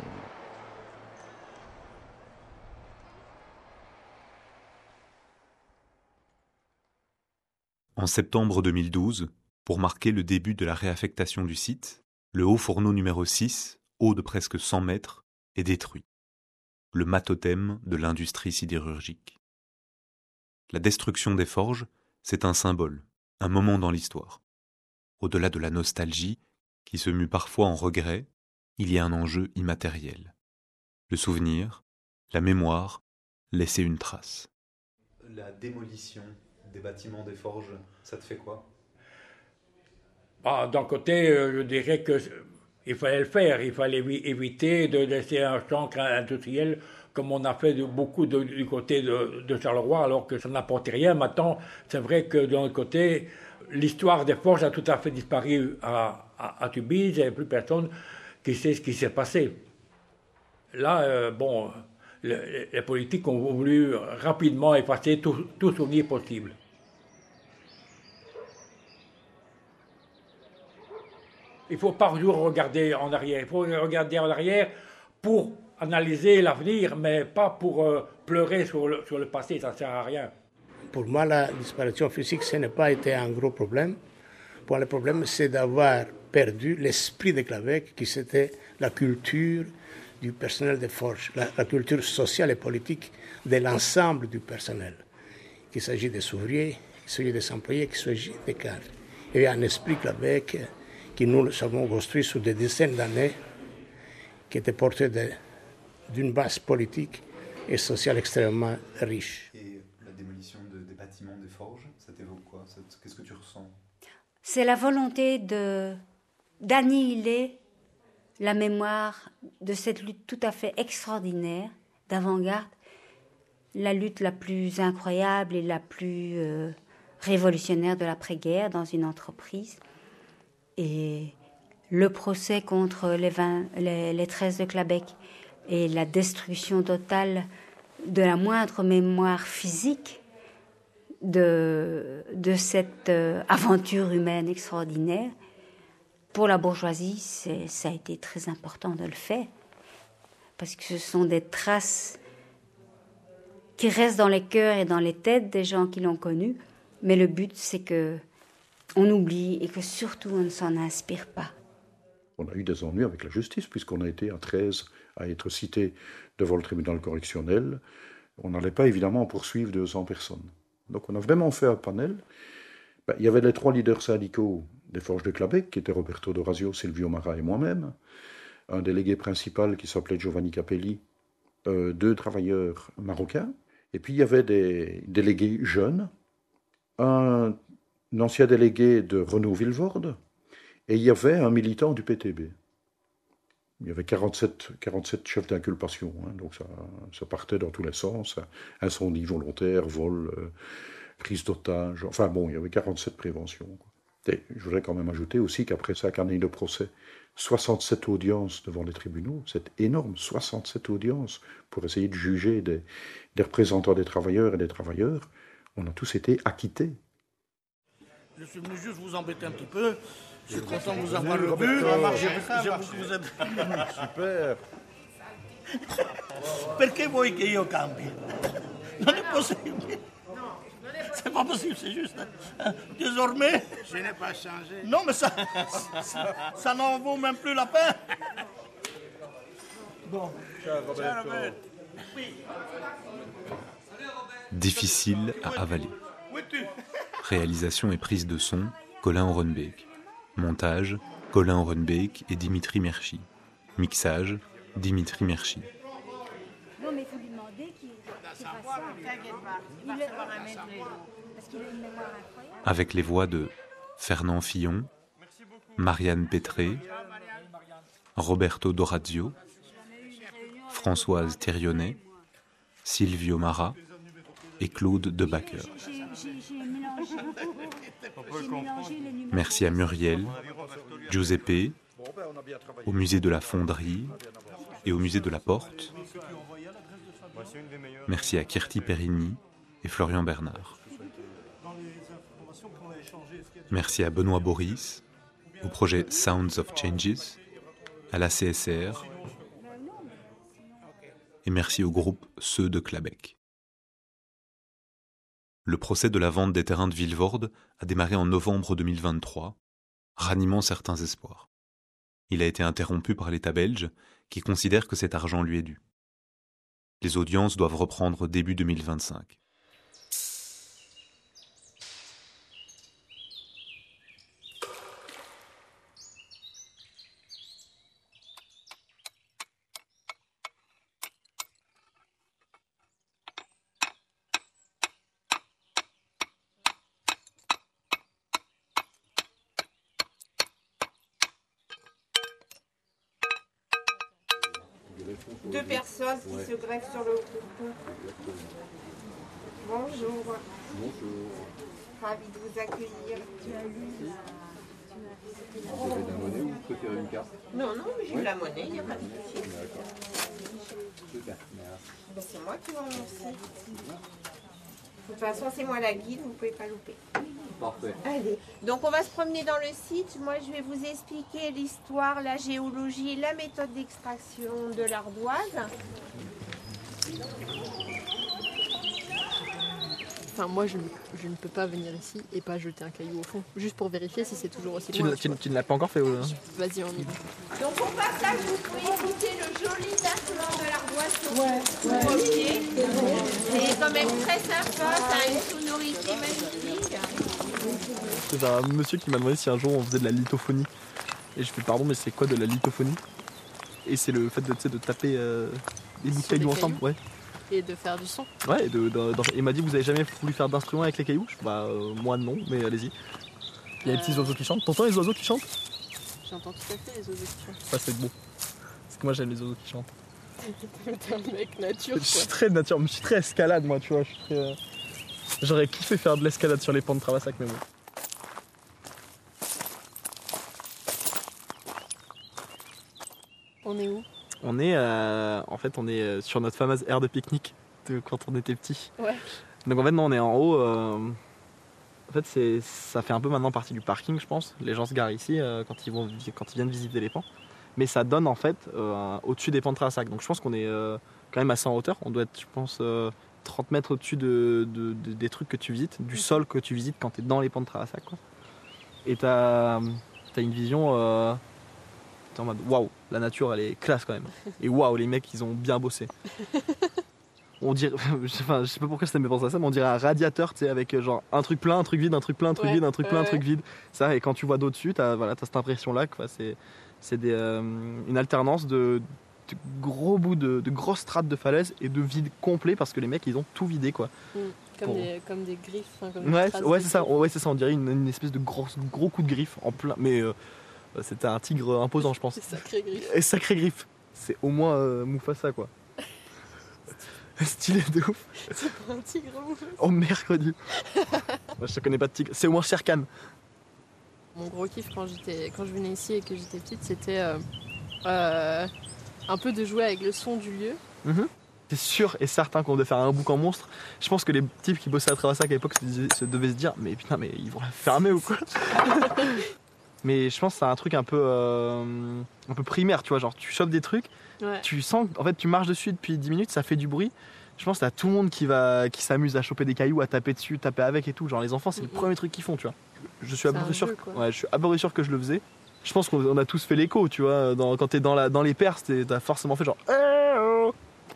En septembre deux mille douze, pour marquer le début de la réaffectation du site, le haut fourneau numéro six, haut de presque cent mètres, est détruit. Le mât-totem de l'industrie sidérurgique. La destruction des forges, c'est un symbole, un moment dans l'histoire. Au-delà de la nostalgie, qui se mue parfois en regret, il y a un enjeu immatériel. Le souvenir, la mémoire, laisser une trace.
La démolition des bâtiments des forges, ça te fait quoi?
Ah, d'un côté, euh, je dirais qu'il fallait le faire. Il fallait éviter de laisser un champ industriel comme on a fait de, beaucoup de, du côté de, de Charleroi, alors que ça n'apportait rien. Maintenant, c'est vrai que d'un autre côté, l'histoire des forges a tout à fait disparu à, à, à Tubize. Il n'y a plus personne qui sait ce qui s'est passé. Là, euh, bon, le, les politiques ont voulu rapidement effacer tout, tout souvenir possible. Il ne faut pas toujours regarder en arrière. Il faut regarder en arrière pour analyser l'avenir, mais pas pour euh, pleurer sur le, sur le passé. Ça ne sert à rien.
Pour moi, la disparition physique, ce n'a pas été un gros problème. Pour moi, le problème, c'est d'avoir perdu l'esprit de Clabecq, qui c'était la culture du personnel des forges, la, la culture sociale et politique de l'ensemble du personnel. Qu'il s'agit des ouvriers, qu'il s'agit des employés, qu'il s'agit des cadres. Il y a un esprit Clabecq que nous avons construit sur des dizaines d'années, qui était porté d'une base politique et sociale extrêmement riche.
Et la démolition de, des bâtiments des forges, ça t'évoque quoi? Qu'est-ce que tu ressens?
C'est la volonté de, d'annihiler la mémoire de cette lutte tout à fait extraordinaire d'avant-garde, la lutte la plus incroyable et la plus euh, révolutionnaire de l'après-guerre dans une entreprise. Et le procès contre les, vingt, les, les treize de Clabecq et la destruction totale de la moindre mémoire physique de, de cette euh, aventure humaine extraordinaire. Pour la bourgeoisie, c'est, ça a été très important de le faire, parce que ce sont des traces qui restent dans les cœurs et dans les têtes des gens qui l'ont connu, mais le but, c'est que on oublie et que surtout on ne s'en inspire pas.
On a eu des ennuis avec la justice, puisqu'on a été à treize à être cités devant le tribunal correctionnel. On n'allait pas évidemment poursuivre deux cents personnes. Donc on a vraiment fait un panel. Ben, il y avait les trois leaders syndicaux des Forges de Clabecq, qui étaient Roberto D'Orazio, Silvio Mara et moi-même, un délégué principal qui s'appelait Giovanni Capelli, euh, deux travailleurs marocains, et puis il y avait des délégués jeunes, un, un ancien délégué de Renault Villevorde, et il y avait un militant du P T B. Il y avait quarante-sept, quarante-sept chefs d'inculpation, hein, donc ça, ça partait dans tous les sens, incendie volontaire, vol, euh, prise d'otage, enfin bon, il y avait quarante-sept préventions, quoi. Et je voudrais quand même ajouter aussi qu'après cinq années de procès, soixante-sept audiences devant les tribunaux, c'est énorme, soixante-sept audiences pour essayer de juger des, des représentants des travailleurs et des travailleurs, on a tous été acquittés.
Je suis venu juste vous embêter un petit peu. Je suis content de vous avoir revu. J'aime que vous êtes...
Super.
Perché vuoi che io cambi? Non è possibile. C'est pas possible, c'est juste. Hein. Désormais...
Je n'ai pas changé.
Non, mais ça... ça, ça n'en vaut même plus la peine. Bon.
Ciao, Roberto.
Oui.
Difficile à avaler. Réalisation et prise de son, Colin Orenbeek. Montage, Colin Orenbeek et Dimitri Merchi. Mixage, Dimitri Merchi.
Non, mais il faut lui demander qu'il fasse ça. Il va savoir un maître les jours. Parce qu'il a une mémoire incroyable.
Avec les voix de Fernand Fillon, Marianne Pétré, Roberto D'Orazio, Françoise Thérionnet, Silvio Mara et Claude Debacker. Merci à Muriel, Giuseppe, au musée de la Fonderie et au musée de la Porte. Merci à Kirti Perini et Florian Bernard. Merci à Benoît Boris, au projet Sounds of Changes, à l'A C S R et merci au groupe Ceux de Clabecq. Le procès de la vente des terrains de Villevorde a démarré en novembre deux mille vingt-trois, ranimant certains espoirs. Il a été interrompu par l'État belge, qui considère que cet argent lui est dû. Les audiences doivent reprendre début deux mille vingt-cinq.
Deux personnes qui se greffent sur le groupe. Bonjour.
Bonjour.
Ravi de vous accueillir.
Vous avez de la monnaie ou vous préférez une carte?
Non, non, mais j'ai
Oui.
de la monnaie, il n'y a pas de souci.
D'accord. Super, merci.
Ben, c'est moi qui vous remercie. De toute façon, c'est moi la guide, vous ne pouvez pas louper.
Parfait.
Allez, donc on va se promener dans le site. Moi, je vais vous expliquer l'histoire, la géologie, la méthode d'extraction de l'ardoise.
Enfin, moi, je, je ne peux pas venir ici et pas jeter un caillou au fond, juste pour vérifier si c'est toujours aussi
Tu,
loin.
ne- tu ne- tu ne l'as pas encore fait, ou...
Vas-y, on y va.
Donc au passage, vous pouvez écouter le joli tintement de l'ardoise sur
Ouais,
vos
ouais.
pieds. C'est quand même très sympa, ça a une sonorité magnifique.
C'est un monsieur qui m'a demandé si un jour on faisait de la lithophonie. Et je fais pardon, mais c'est quoi de la lithophonie? Et c'est le fait de, tu sais, de taper euh, des bouts de
Sur des
cailloux ensemble.
cailloux.
Ouais.
Et de faire du son.
Ouais, et de, de- de- il m'a dit, vous avez jamais voulu faire d'instrument avec les cailloux? Je fais, bah, euh, moi non, mais allez-y. Il y a les petits oiseaux qui chantent. T'entends les oiseaux qui chantent?
J'entends tout à fait les oiseaux qui chantent.
Ça c'est beau. Parce que moi j'aime les oiseaux qui chantent.
T'es un mec nature quoi.
Je suis très nature, je suis très escalade moi tu vois. Je suis très, euh... J'aurais kiffé faire de l'escalade sur les pentes de Travassac mais bon.
On est où?
On est euh, en fait on est sur notre fameuse aire de pique-nique de quand on était petit.
Ouais.
Donc en fait non on est en haut. Euh... En fait c'est ça fait un peu maintenant partie du parking je pense. Les gens se garent ici euh, quand ils vont quand ils viennent visiter les pans. Mais ça donne en fait euh, au-dessus des pans de Travassac. Donc je pense qu'on est euh, quand même assez en hauteur. On doit être je pense euh, trente mètres au-dessus de, de, de, des trucs que tu visites, du sol que tu visites quand tu es dans les pans de Travassac quoi. Et t'as as une vision euh, t'es en mode waouh, la nature elle est classe quand même. Et waouh, les mecs ils ont bien bossé. On dirait, enfin, je sais pas pourquoi ça me fait penser à ça, mais on dirait un radiateur, tu sais, avec genre un truc plein, un truc vide, un truc plein, un truc
Ouais,
vide, un truc plein,
ouais,
un truc
ouais.
vide. Ça, et quand tu vois d'au-dessus, t'as voilà, t'as cette impression-là que c'est c'est euh, une alternance de, de gros bouts de, de grosses strates de falaise et de vide complet parce que les mecs ils ont tout vidé quoi.
Mm. Comme,
Pour-
des, comme des griffes. Enfin, comme des
Ouais,
traces
ouais
de
c'est ça,
griffes.
ouais c'est ça, on dirait une, une espèce de gros, gros coup de griffe en plein, mais euh, c'était un tigre imposant je pense.
Des sacrées griffes.
Et sacré griffe, c'est au moins euh, Mufasa quoi. Stylé de ouf.
C'est pas un tigre ou...
En mercredi. Moi, je te connais pas de tigre. C'est au moins Shere Khan.
Mon gros kiff quand, j'étais, quand je venais ici et que j'étais petite, c'était euh, euh, un peu de jouer avec le son du lieu.
Mm-hmm. C'est sûr et certain qu'on devait faire un boucan monstre. Je pense que les types qui bossaient à Travassac à l'époque se, disaient- se devaient se dire mais putain mais ils vont la fermer ou quoi. Mais je pense que c'est un truc un peu, euh, un peu primaire, tu vois, genre tu chopes des trucs,
Ouais.
tu sens, en fait tu marches dessus depuis dix minutes, ça fait du bruit. Je pense que t'as tout le monde qui va, qui s'amuse à choper des cailloux, à taper dessus, taper avec et tout. Genre les enfants c'est le premier truc qu'ils font, tu vois. Je suis à peu
C'est
près
un
sûr,
jeu,
que-
quoi.
ouais, je suis à peu près sûr que je le faisais. Je pense qu'on on a tous fait l'écho, tu vois. Dans, quand t'es dans, la, dans les perses, t'es- t'as forcément fait genre. Eh oh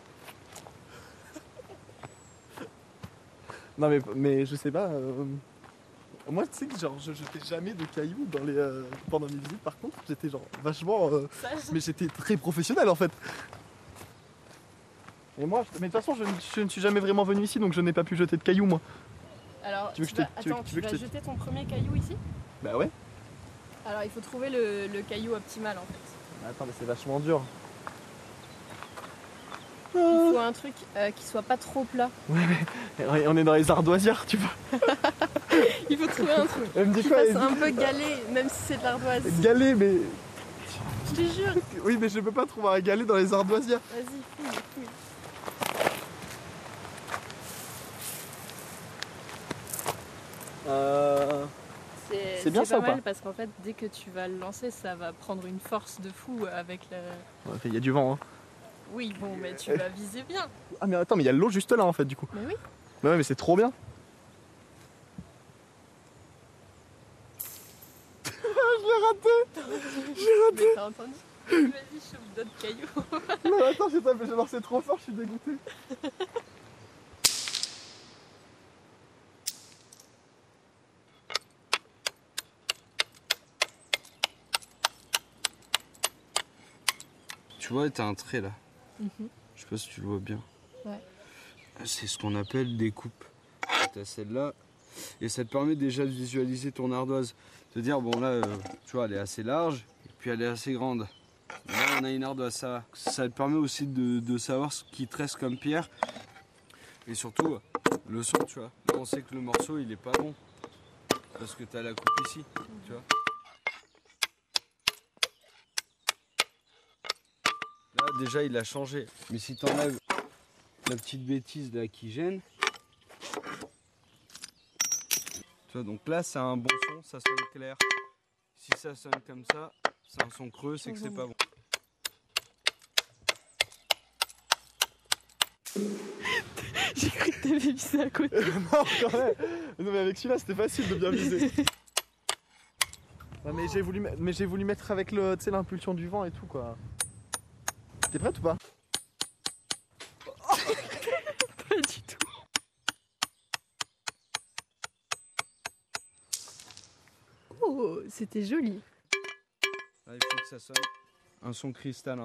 non mais, mais je sais pas. euh, Moi tu sais que genre je jetais jamais de cailloux dans les, euh, pendant mes visites. Par contre j'étais genre vachement. euh,
Sage.
mais j'étais très professionnel en fait. Et moi, je- mais de toute façon je, ne- je ne suis jamais vraiment venu ici donc je n'ai pas pu jeter de cailloux moi.
Alors,
Tu veux
tu,
que je
vas,
te- tu veux-
attends,
tu
tu
veux que
vas
je te-
jeter ton premier caillou ici?
Bah ouais.
Alors, il faut trouver le, le caillou optimal en fait.
Attends mais c'est vachement dur.
Il faut un truc euh, qui soit pas trop plat.
Ouais mais on est dans les ardoisières tu vois.
Il faut trouver un truc
Elle me dit
qui
quoi,
fasse
elle dit-
un peu galet, même si c'est de l'ardoise.
Galet mais.
Je te jure.
Oui mais je peux pas trouver un galet dans les ardoisières.
Vas-y, fouille, fouille.
Euh...
C'est,
C'est bien ça
pas
ou pas?
mal parce qu'en fait, dès que tu vas le lancer, ça va prendre une force de fou avec le.
Ouais, il y a du vent hein.
Oui, bon, mais tu vas viser bien.
Ah mais attends mais il y a de l'eau juste là en fait du coup.
Mais oui.
Bah ouais mais c'est trop bien. Je l'ai raté. J'ai raté.
Mais t'as entendu? Vas-y, chope d'autres cailloux.
Non attends j'ai tapé, j'ai lancé trop fort, je suis dégoûté.
Tu vois, t'as un trait là.
Mhm.
Je sais pas si tu le vois bien.
Ouais.
C'est ce qu'on appelle des coupes. T'as celle-là. Et ça te permet déjà de visualiser ton ardoise. De dire, bon là, euh, tu vois, elle est assez large. Et puis elle est assez grande. Là, on a une ardoise. Ça, ça te permet aussi de, de savoir ce qui te reste comme pierre. Et surtout, le son, tu vois. Là, on sait que le morceau, il est pas bon. Parce que t'as la coupe ici, tu vois. Là, déjà, il a changé. Mais si t'enlèves la petite bêtise là qui gêne, tu vois, donc là, c'est un bon son, ça sonne clair. Si ça sonne comme ça, c'est un son creux, c'est que c'est pas bon.
J'ai cru que t'avais visé à côté.
Non quand même. Non mais avec celui-là c'était facile de bien viser. Ouais, mais j'ai voulu, met- mais j'ai voulu mettre avec le, tu sais, l'impulsion du vent et tout quoi. T'es prête ou pas?
Pas du tout. Oh, c'était joli.
Là, il faut que ça sonne un son cristallin.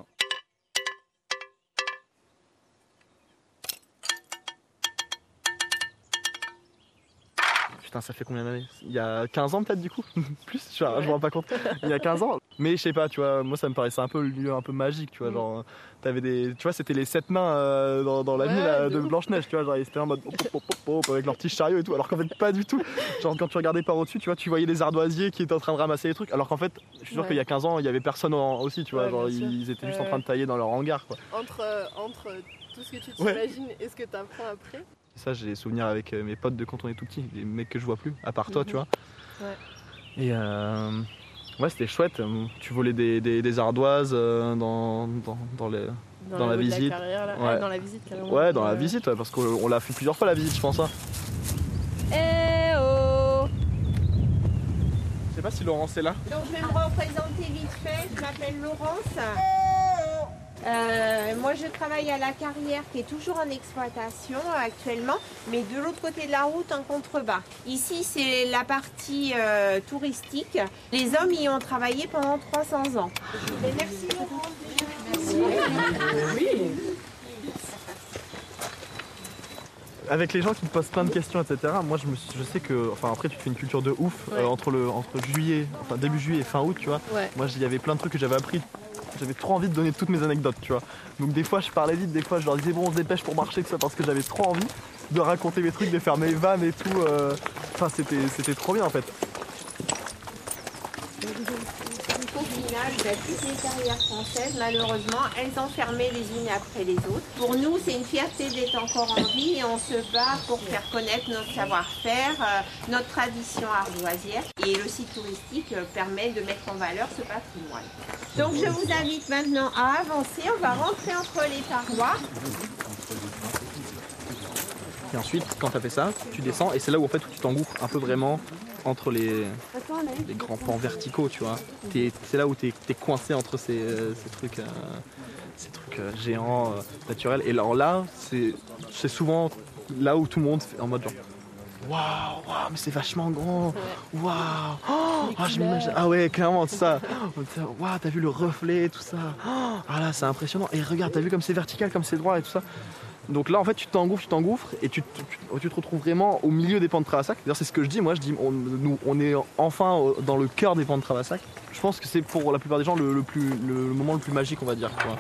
Putain Enfin, ça fait combien d'années? Il y a quinze ans peut-être du coup. Plus, je ne me rends pas compte. Il y a quinze ans. Mais je sais pas, tu vois, moi ça me paraissait un peu le lieu un peu magique, tu vois, genre t'avais des, tu vois, c'était les sept nains euh, dans, dans la ouais, nuit là, de Blanche-Neige, tu vois, genre ils étaient en mode hop, hop, hop, hop, avec leurs petits chariots et tout, alors qu'en fait pas du tout. Genre quand tu regardais par au-dessus, tu vois, tu voyais les ardoisiers qui étaient en train de ramasser les trucs, alors qu'en fait, je suis sûr ouais. qu'il y a quinze ans, il y avait personne en, aussi, tu vois, ouais, genre ils étaient juste euh... en train de tailler dans leur hangar, quoi.
Entre, euh, entre tout ce que tu t'imagines ouais. et ce que tu apprends après.
Ça, j'ai des souvenirs avec mes potes de quand on est tout petit, des mecs que je vois plus, à part toi, mm-hmm. tu vois. Ouais. Et euh... ouais, c'était chouette. Tu volais des, des, des ardoises euh, dans, dans, dans, les, dans, dans la visite.
La carrière, là.
Ouais.
Ah, dans la visite, carrément.
Ouais, dans la visite, ouais, parce qu'on l'a fait plusieurs fois la visite, je pense. Hein.
Eh oh!
Je sais pas si Laurence est là.
Donc je vais me représenter vite fait. Je m'appelle Laurence. Euh, moi je travaille à la carrière qui est toujours en exploitation actuellement, mais de l'autre côté de la route en contrebas. Ici c'est la partie euh, touristique. Les hommes y ont travaillé pendant trois cents ans. Et merci Laurent. Merci. Oui.
Avec les gens qui te posent plein de questions, et cetera. Moi je, me, je sais que, enfin après tu te fais une culture de ouf ouais. euh, entre, le, entre juillet, enfin début juillet et fin août, tu vois. Ouais. Moi il y avait plein de trucs que j'avais appris. J'avais trop envie de donner toutes mes anecdotes, tu vois. Donc des fois je parlais vite, des fois je leur disais bon on se dépêche pour marcher, tout ça, parce que j'avais trop envie de raconter mes trucs, de faire mes vannes et tout. Euh... Enfin c'était, c'était trop bien en fait.
Au final, toutes les carrières françaises, malheureusement, elles ont fermé les unes après les autres. Pour nous, c'est une fierté d'être encore en vie et on se bat pour faire connaître notre savoir-faire, euh, notre tradition ardoisière. Et le site touristique euh, permet de mettre en valeur ce patrimoine. Donc je vous invite maintenant à avancer. On va rentrer entre les parois.
Et ensuite, quand tu as fait ça, tu descends et c'est là où en fait où tu t'engouffres un peu vraiment entre les, les grands pans verticaux, tu vois. T'es, c'est là où tu es coincé entre ces, ces trucs, euh, ces trucs euh, géants, euh, naturels. Et alors là, c'est, c'est souvent là où tout le monde fait en mode genre waouh, waouh, mais c'est vachement grand, waouh, oh, ah, je m'imagine, ah ouais, clairement, c'est ça. Waouh, t'as vu le reflet, tout ça. Ah là, c'est impressionnant. Et regarde, t'as vu comme c'est vertical, comme c'est droit et tout ça. Donc là en fait tu t'engouffres, tu t'engouffres et tu, tu, tu te retrouves vraiment au milieu des pans de Travassac. D'ailleurs c'est ce que je dis, moi je dis on, nous, on est enfin dans le cœur des pans de Travassac. Je pense que c'est pour la plupart des gens le, le, plus, le, le moment le plus magique on va dire. Quoi.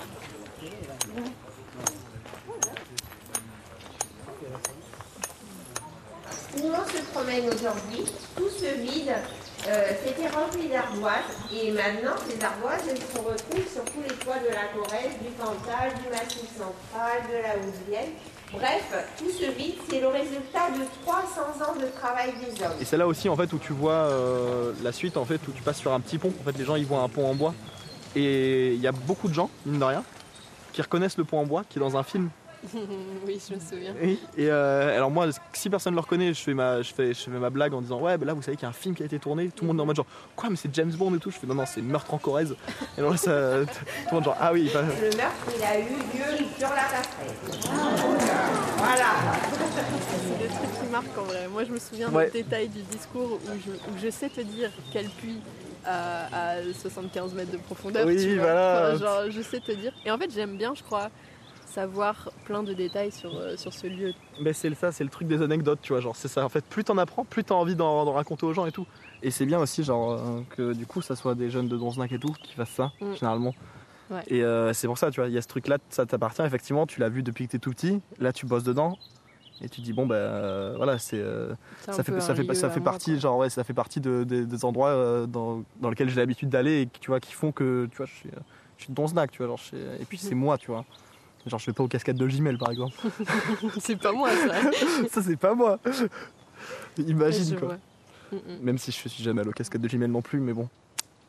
Où on se promène aujourd'hui, tout se vide. Euh, c'était rempli d'ardoises et maintenant ces ardoises elles se retrouvent sur tous les toits de la Corrèze, du Cantal, du Massif central, de la Haute-Vienne. Bref, tout ce vide, c'est le résultat de trois cents ans de travail des hommes.
Et c'est là aussi en fait où tu vois euh, la suite en fait où tu passes sur un petit pont. En fait les gens ils voient un pont en bois et il y a beaucoup de gens, mine de rien, qui reconnaissent le pont en bois qui est dans un film.
Oui, je me souviens.
Oui. Et euh, alors moi, si personne ne le reconnaît, je fais ma, je fais, je fais ma blague en disant ouais, bah là vous savez qu'il y a un film qui a été tourné. Tout le monde est en mode genre quoi, mais c'est James Bond et tout. Je fais non non, c'est Meurtre en Corrèze. Et alors là, ça, tout le monde genre ah oui. Bah...
Le meurtre, il a eu lieu sur la passerelle. Voilà.
C'est des trucs qui marquent en vrai. Moi, je me souviens ouais. des détails du discours où je, où je sais te dire quel puits. À, à soixante-quinze mètres de profondeur,
oui,
tu vois.
Voilà.
Enfin, genre, je sais te dire. Et en fait, j'aime bien, je crois, savoir plein de détails sur, euh, sur ce lieu.
Mais c'est ça, c'est le truc des anecdotes, tu vois. Genre, c'est ça. En fait, plus t'en apprends, plus t'as envie d'en, d'en raconter aux gens et tout. Et c'est bien aussi, genre, euh, que du coup, ça soit des jeunes de Donzenac et tout qui fassent ça, mm. généralement. Ouais. Et euh, c'est pour ça, tu vois, il y a ce truc-là, ça t'appartient. Effectivement, tu l'as vu depuis que t'es tout petit. Là, tu bosses dedans. Et tu dis bon ben euh, voilà c'est, euh, ça fait ça fait ça fait partie moi, genre ouais ça fait partie de, de, des endroits euh, dans, dans lesquels j'ai l'habitude d'aller et tu vois qui font que tu vois je suis je suis de Donzenac tu vois genre je, et puis c'est moi tu vois genre je vais pas aux cascades de Gimel par exemple.
C'est pas moi ça.
Ça c'est pas moi. Imagine ouais, quoi. Mm-mm. Même si je suis jamais allé aux cascades de Gimel non plus mais bon.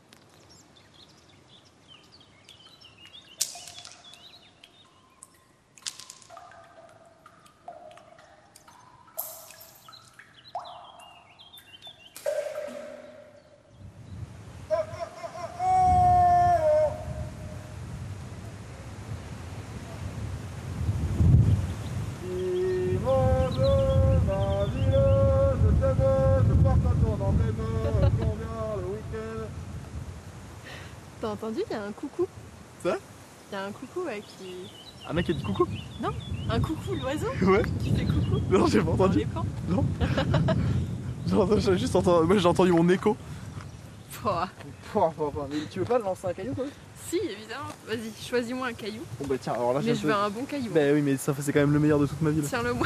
T'as entendu, il y a un coucou.
Ça ?
Il y a un coucou ouais, qui...
Un mec qui a dit coucou ?
Non, un coucou l'oiseau
ouais.
qui fait coucou.
Non, j'ai pas entendu. Non. J'ai juste entendu, moi j'ai entendu mon écho.
Pouah.
Pouah, pouah, pouah. Mais tu veux pas lancer un caillou quoi?
Si, évidemment. Vas-y, choisis-moi un caillou.
Bon bah tiens, alors là
Mais
j'ai
je veux un bon caillou.
Bah oui, mais ça c'est quand même le meilleur de toute ma vie. Là.
Tiens-le-moi.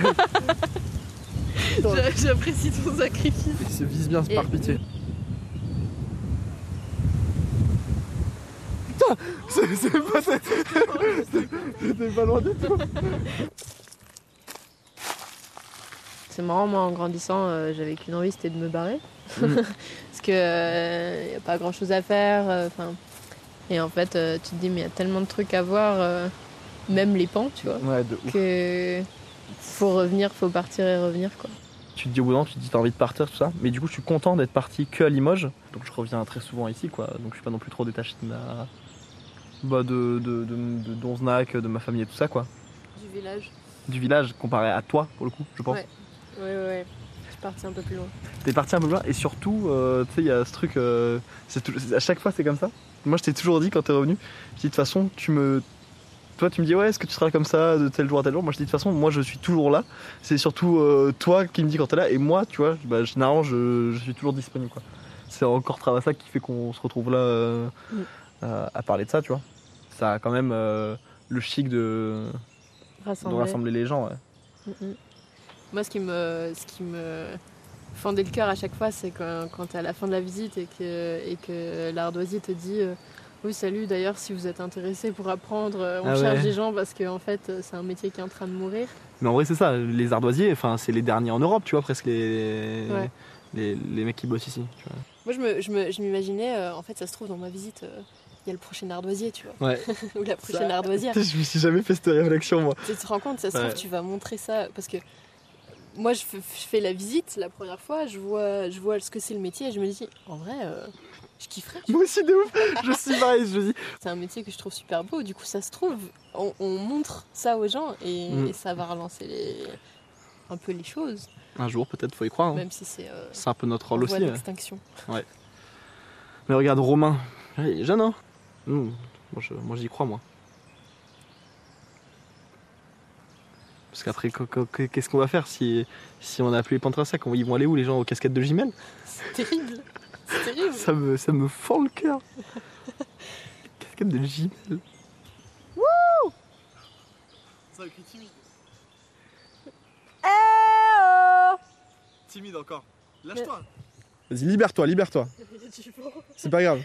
J'apprécie ton sacrifice.
Il se vise bien, c'est par pitié. Putain, c'est, c'est pas ça. C'était pas loin du tout.
C'est marrant, moi en grandissant, euh, j'avais qu'une envie, c'était de me barrer. Mmh. Parce que euh, y a pas grand chose à faire. Enfin, euh, et en fait, euh, tu te dis, mais il y a tellement de trucs à voir, euh, même les pans, tu vois.
Ouais, de ouf.
Que faut revenir, faut partir et revenir, quoi.
Tu te dis au bout d'un moment, tu te dis t'as envie de partir, tout ça. Mais du coup, je suis content d'être parti que à Limoges. Donc je reviens très souvent ici, quoi. Donc je suis pas non plus trop détaché de ma. Bah, de, de, de, de Donzenac, de ma famille et tout ça, quoi.
Du village.
Du village, comparé à toi, pour le coup, je pense.
Ouais, ouais, ouais. ouais. Je suis parti un peu plus loin.
T'es parti un peu plus loin, et surtout, euh, tu sais, il y a ce truc. Euh, c'est tout, à chaque fois, c'est comme ça. Moi, je t'ai toujours dit quand t'es revenu, je dis de toute façon, tu me. Toi, tu me dis, ouais, est-ce que tu seras comme ça de tel jour à tel jour? Moi, je dis de toute façon, moi, je suis toujours là. C'est surtout euh, toi qui me dis quand t'es là, et moi, tu vois, bah, généralement, je, je suis toujours disponible, quoi. C'est encore Travassac qui fait qu'on se retrouve là euh, mm. à, à parler de ça, tu vois. Ça a quand même euh, le chic de rassembler, de rassembler les gens, ouais.
Mm-hmm. Moi, ce qui me, ce qui me fendait le cœur à chaque fois, c'est quand, quand t'es à la fin de la visite et que, et que l'ardoisier te dit euh, oui, salut, d'ailleurs, si vous êtes intéressé pour apprendre, on ah cherche ouais. des gens parce qu'en fait, c'est un métier qui est en train de mourir.
Mais en vrai, c'est ça, les ardoisiers, c'est les derniers en Europe, tu vois, presque les, ouais. les, les mecs qui bossent ici. Tu vois.
Moi, je, me, je, me, je m'imaginais, euh, en fait, ça se trouve dans ma visite. Euh, Il y a le prochain ardoisier, tu vois.
Ouais.
Ou la prochaine ça, ardoisière.
Je me suis jamais fait cette réflexion, moi.
Tu te rends compte, ça se ouais. trouve, tu vas montrer ça. Parce que moi, je fais, je fais la visite la première fois, je vois, je vois ce que c'est le métier et je me dis, en vrai, euh, je kifferais.
Moi aussi, de ouf. Je suis pareil, je me dis.
C'est un métier que je trouve super beau. Du coup, ça se trouve, on, on montre ça aux gens et, mm. et ça va relancer les, un peu les choses.
Un jour, peut-être, faut y croire. Hein.
Même si c'est. Euh,
c'est un peu notre rôle aussi.
L'extinction.
Ouais. Mais regarde, Romain, il est jeune, hein. Mmh. Moi, je, moi j'y crois, moi. Parce qu'après, qu'est-ce qu'on va faire si, si on a appelé les Pantrasac? Ils vont aller où les gens? Aux casquettes de Gimel?
C'est terrible. C'est terrible.
ça, me, ça me fend le cœur. Casquette de Gimel. Wouh! Ça écrit timide.
Eh oh!
Timide encore. Lâche-toi. Mais... Vas-y, libère-toi, libère-toi. C'est pas grave.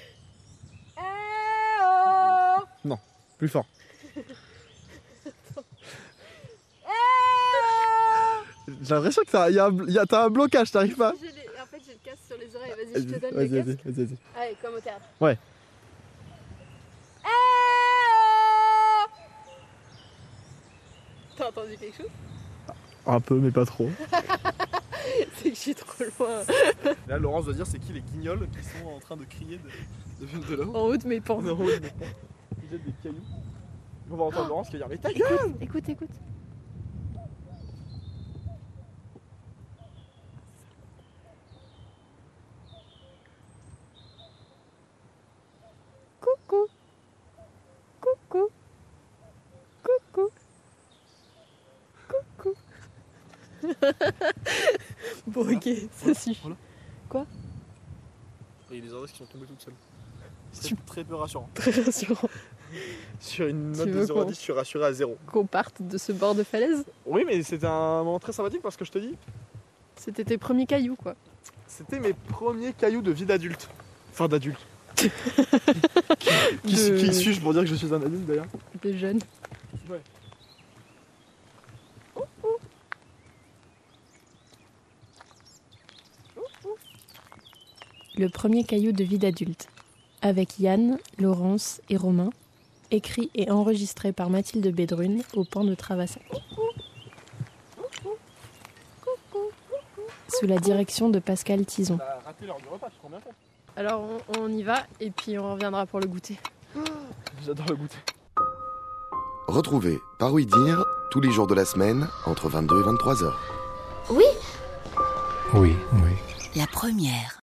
Non, plus fort. J'ai l'impression que t'as, y a, y a, t'as un blocage, t'arrives pas.
Les, en fait, j'ai le casque sur les oreilles. Vas-y, je te donne
vas-y,
le
vas-y,
casque.
Vas-y, vas-y.
Allez, comme au théâtre.
Ouais.
T'as entendu quelque chose?
Un peu, mais pas trop.
C'est que je suis trop loin.
Là, Laurence doit dire c'est qui les guignols qui sont en train de crier de, de, de là-haut.
En haut de mes pans.
En haut de mes pans. Ils jettent des cailloux. On va entendre Laurence qui va dire mais ta gueule!
Écoute, écoute. Coucou. Coucou. Coucou. Coucou. Bon, ok, voilà. Ça voilà. suffit. Voilà. Quoi?
Il y a des adresses qui sont tombées toutes seules. C'est très peu rassurant.
Très rassurant.
Sur une note de zéro à dix, je suis rassuré à zéro.
Qu'on parte de ce bord de falaise?
Oui, mais c'était un moment très sympathique parce que je te dis.
C'était tes premiers cailloux, quoi.
C'était mes premiers cailloux de vie d'adulte. Enfin, d'adulte. qui, qui, de... qui suis-je pour dire que je suis un adulte d'ailleurs?
De jeune.
Ouais.
Le premier caillou de vie d'adulte, avec Yann, Laurence et Romain, écrit et enregistré par Mathilde Bédrune au pan de Travassac. Sous la direction de Pascal Tison.
T'as raté l'heure du repas, tu te rends bien compte.
Alors on, on y va et puis on reviendra pour le goûter.
J'adore le goûter.
Retrouvez Par Oui Dire tous les jours de la semaine entre vingt-deux et vingt-trois heures.
Oui.
Oui, oui.
La première.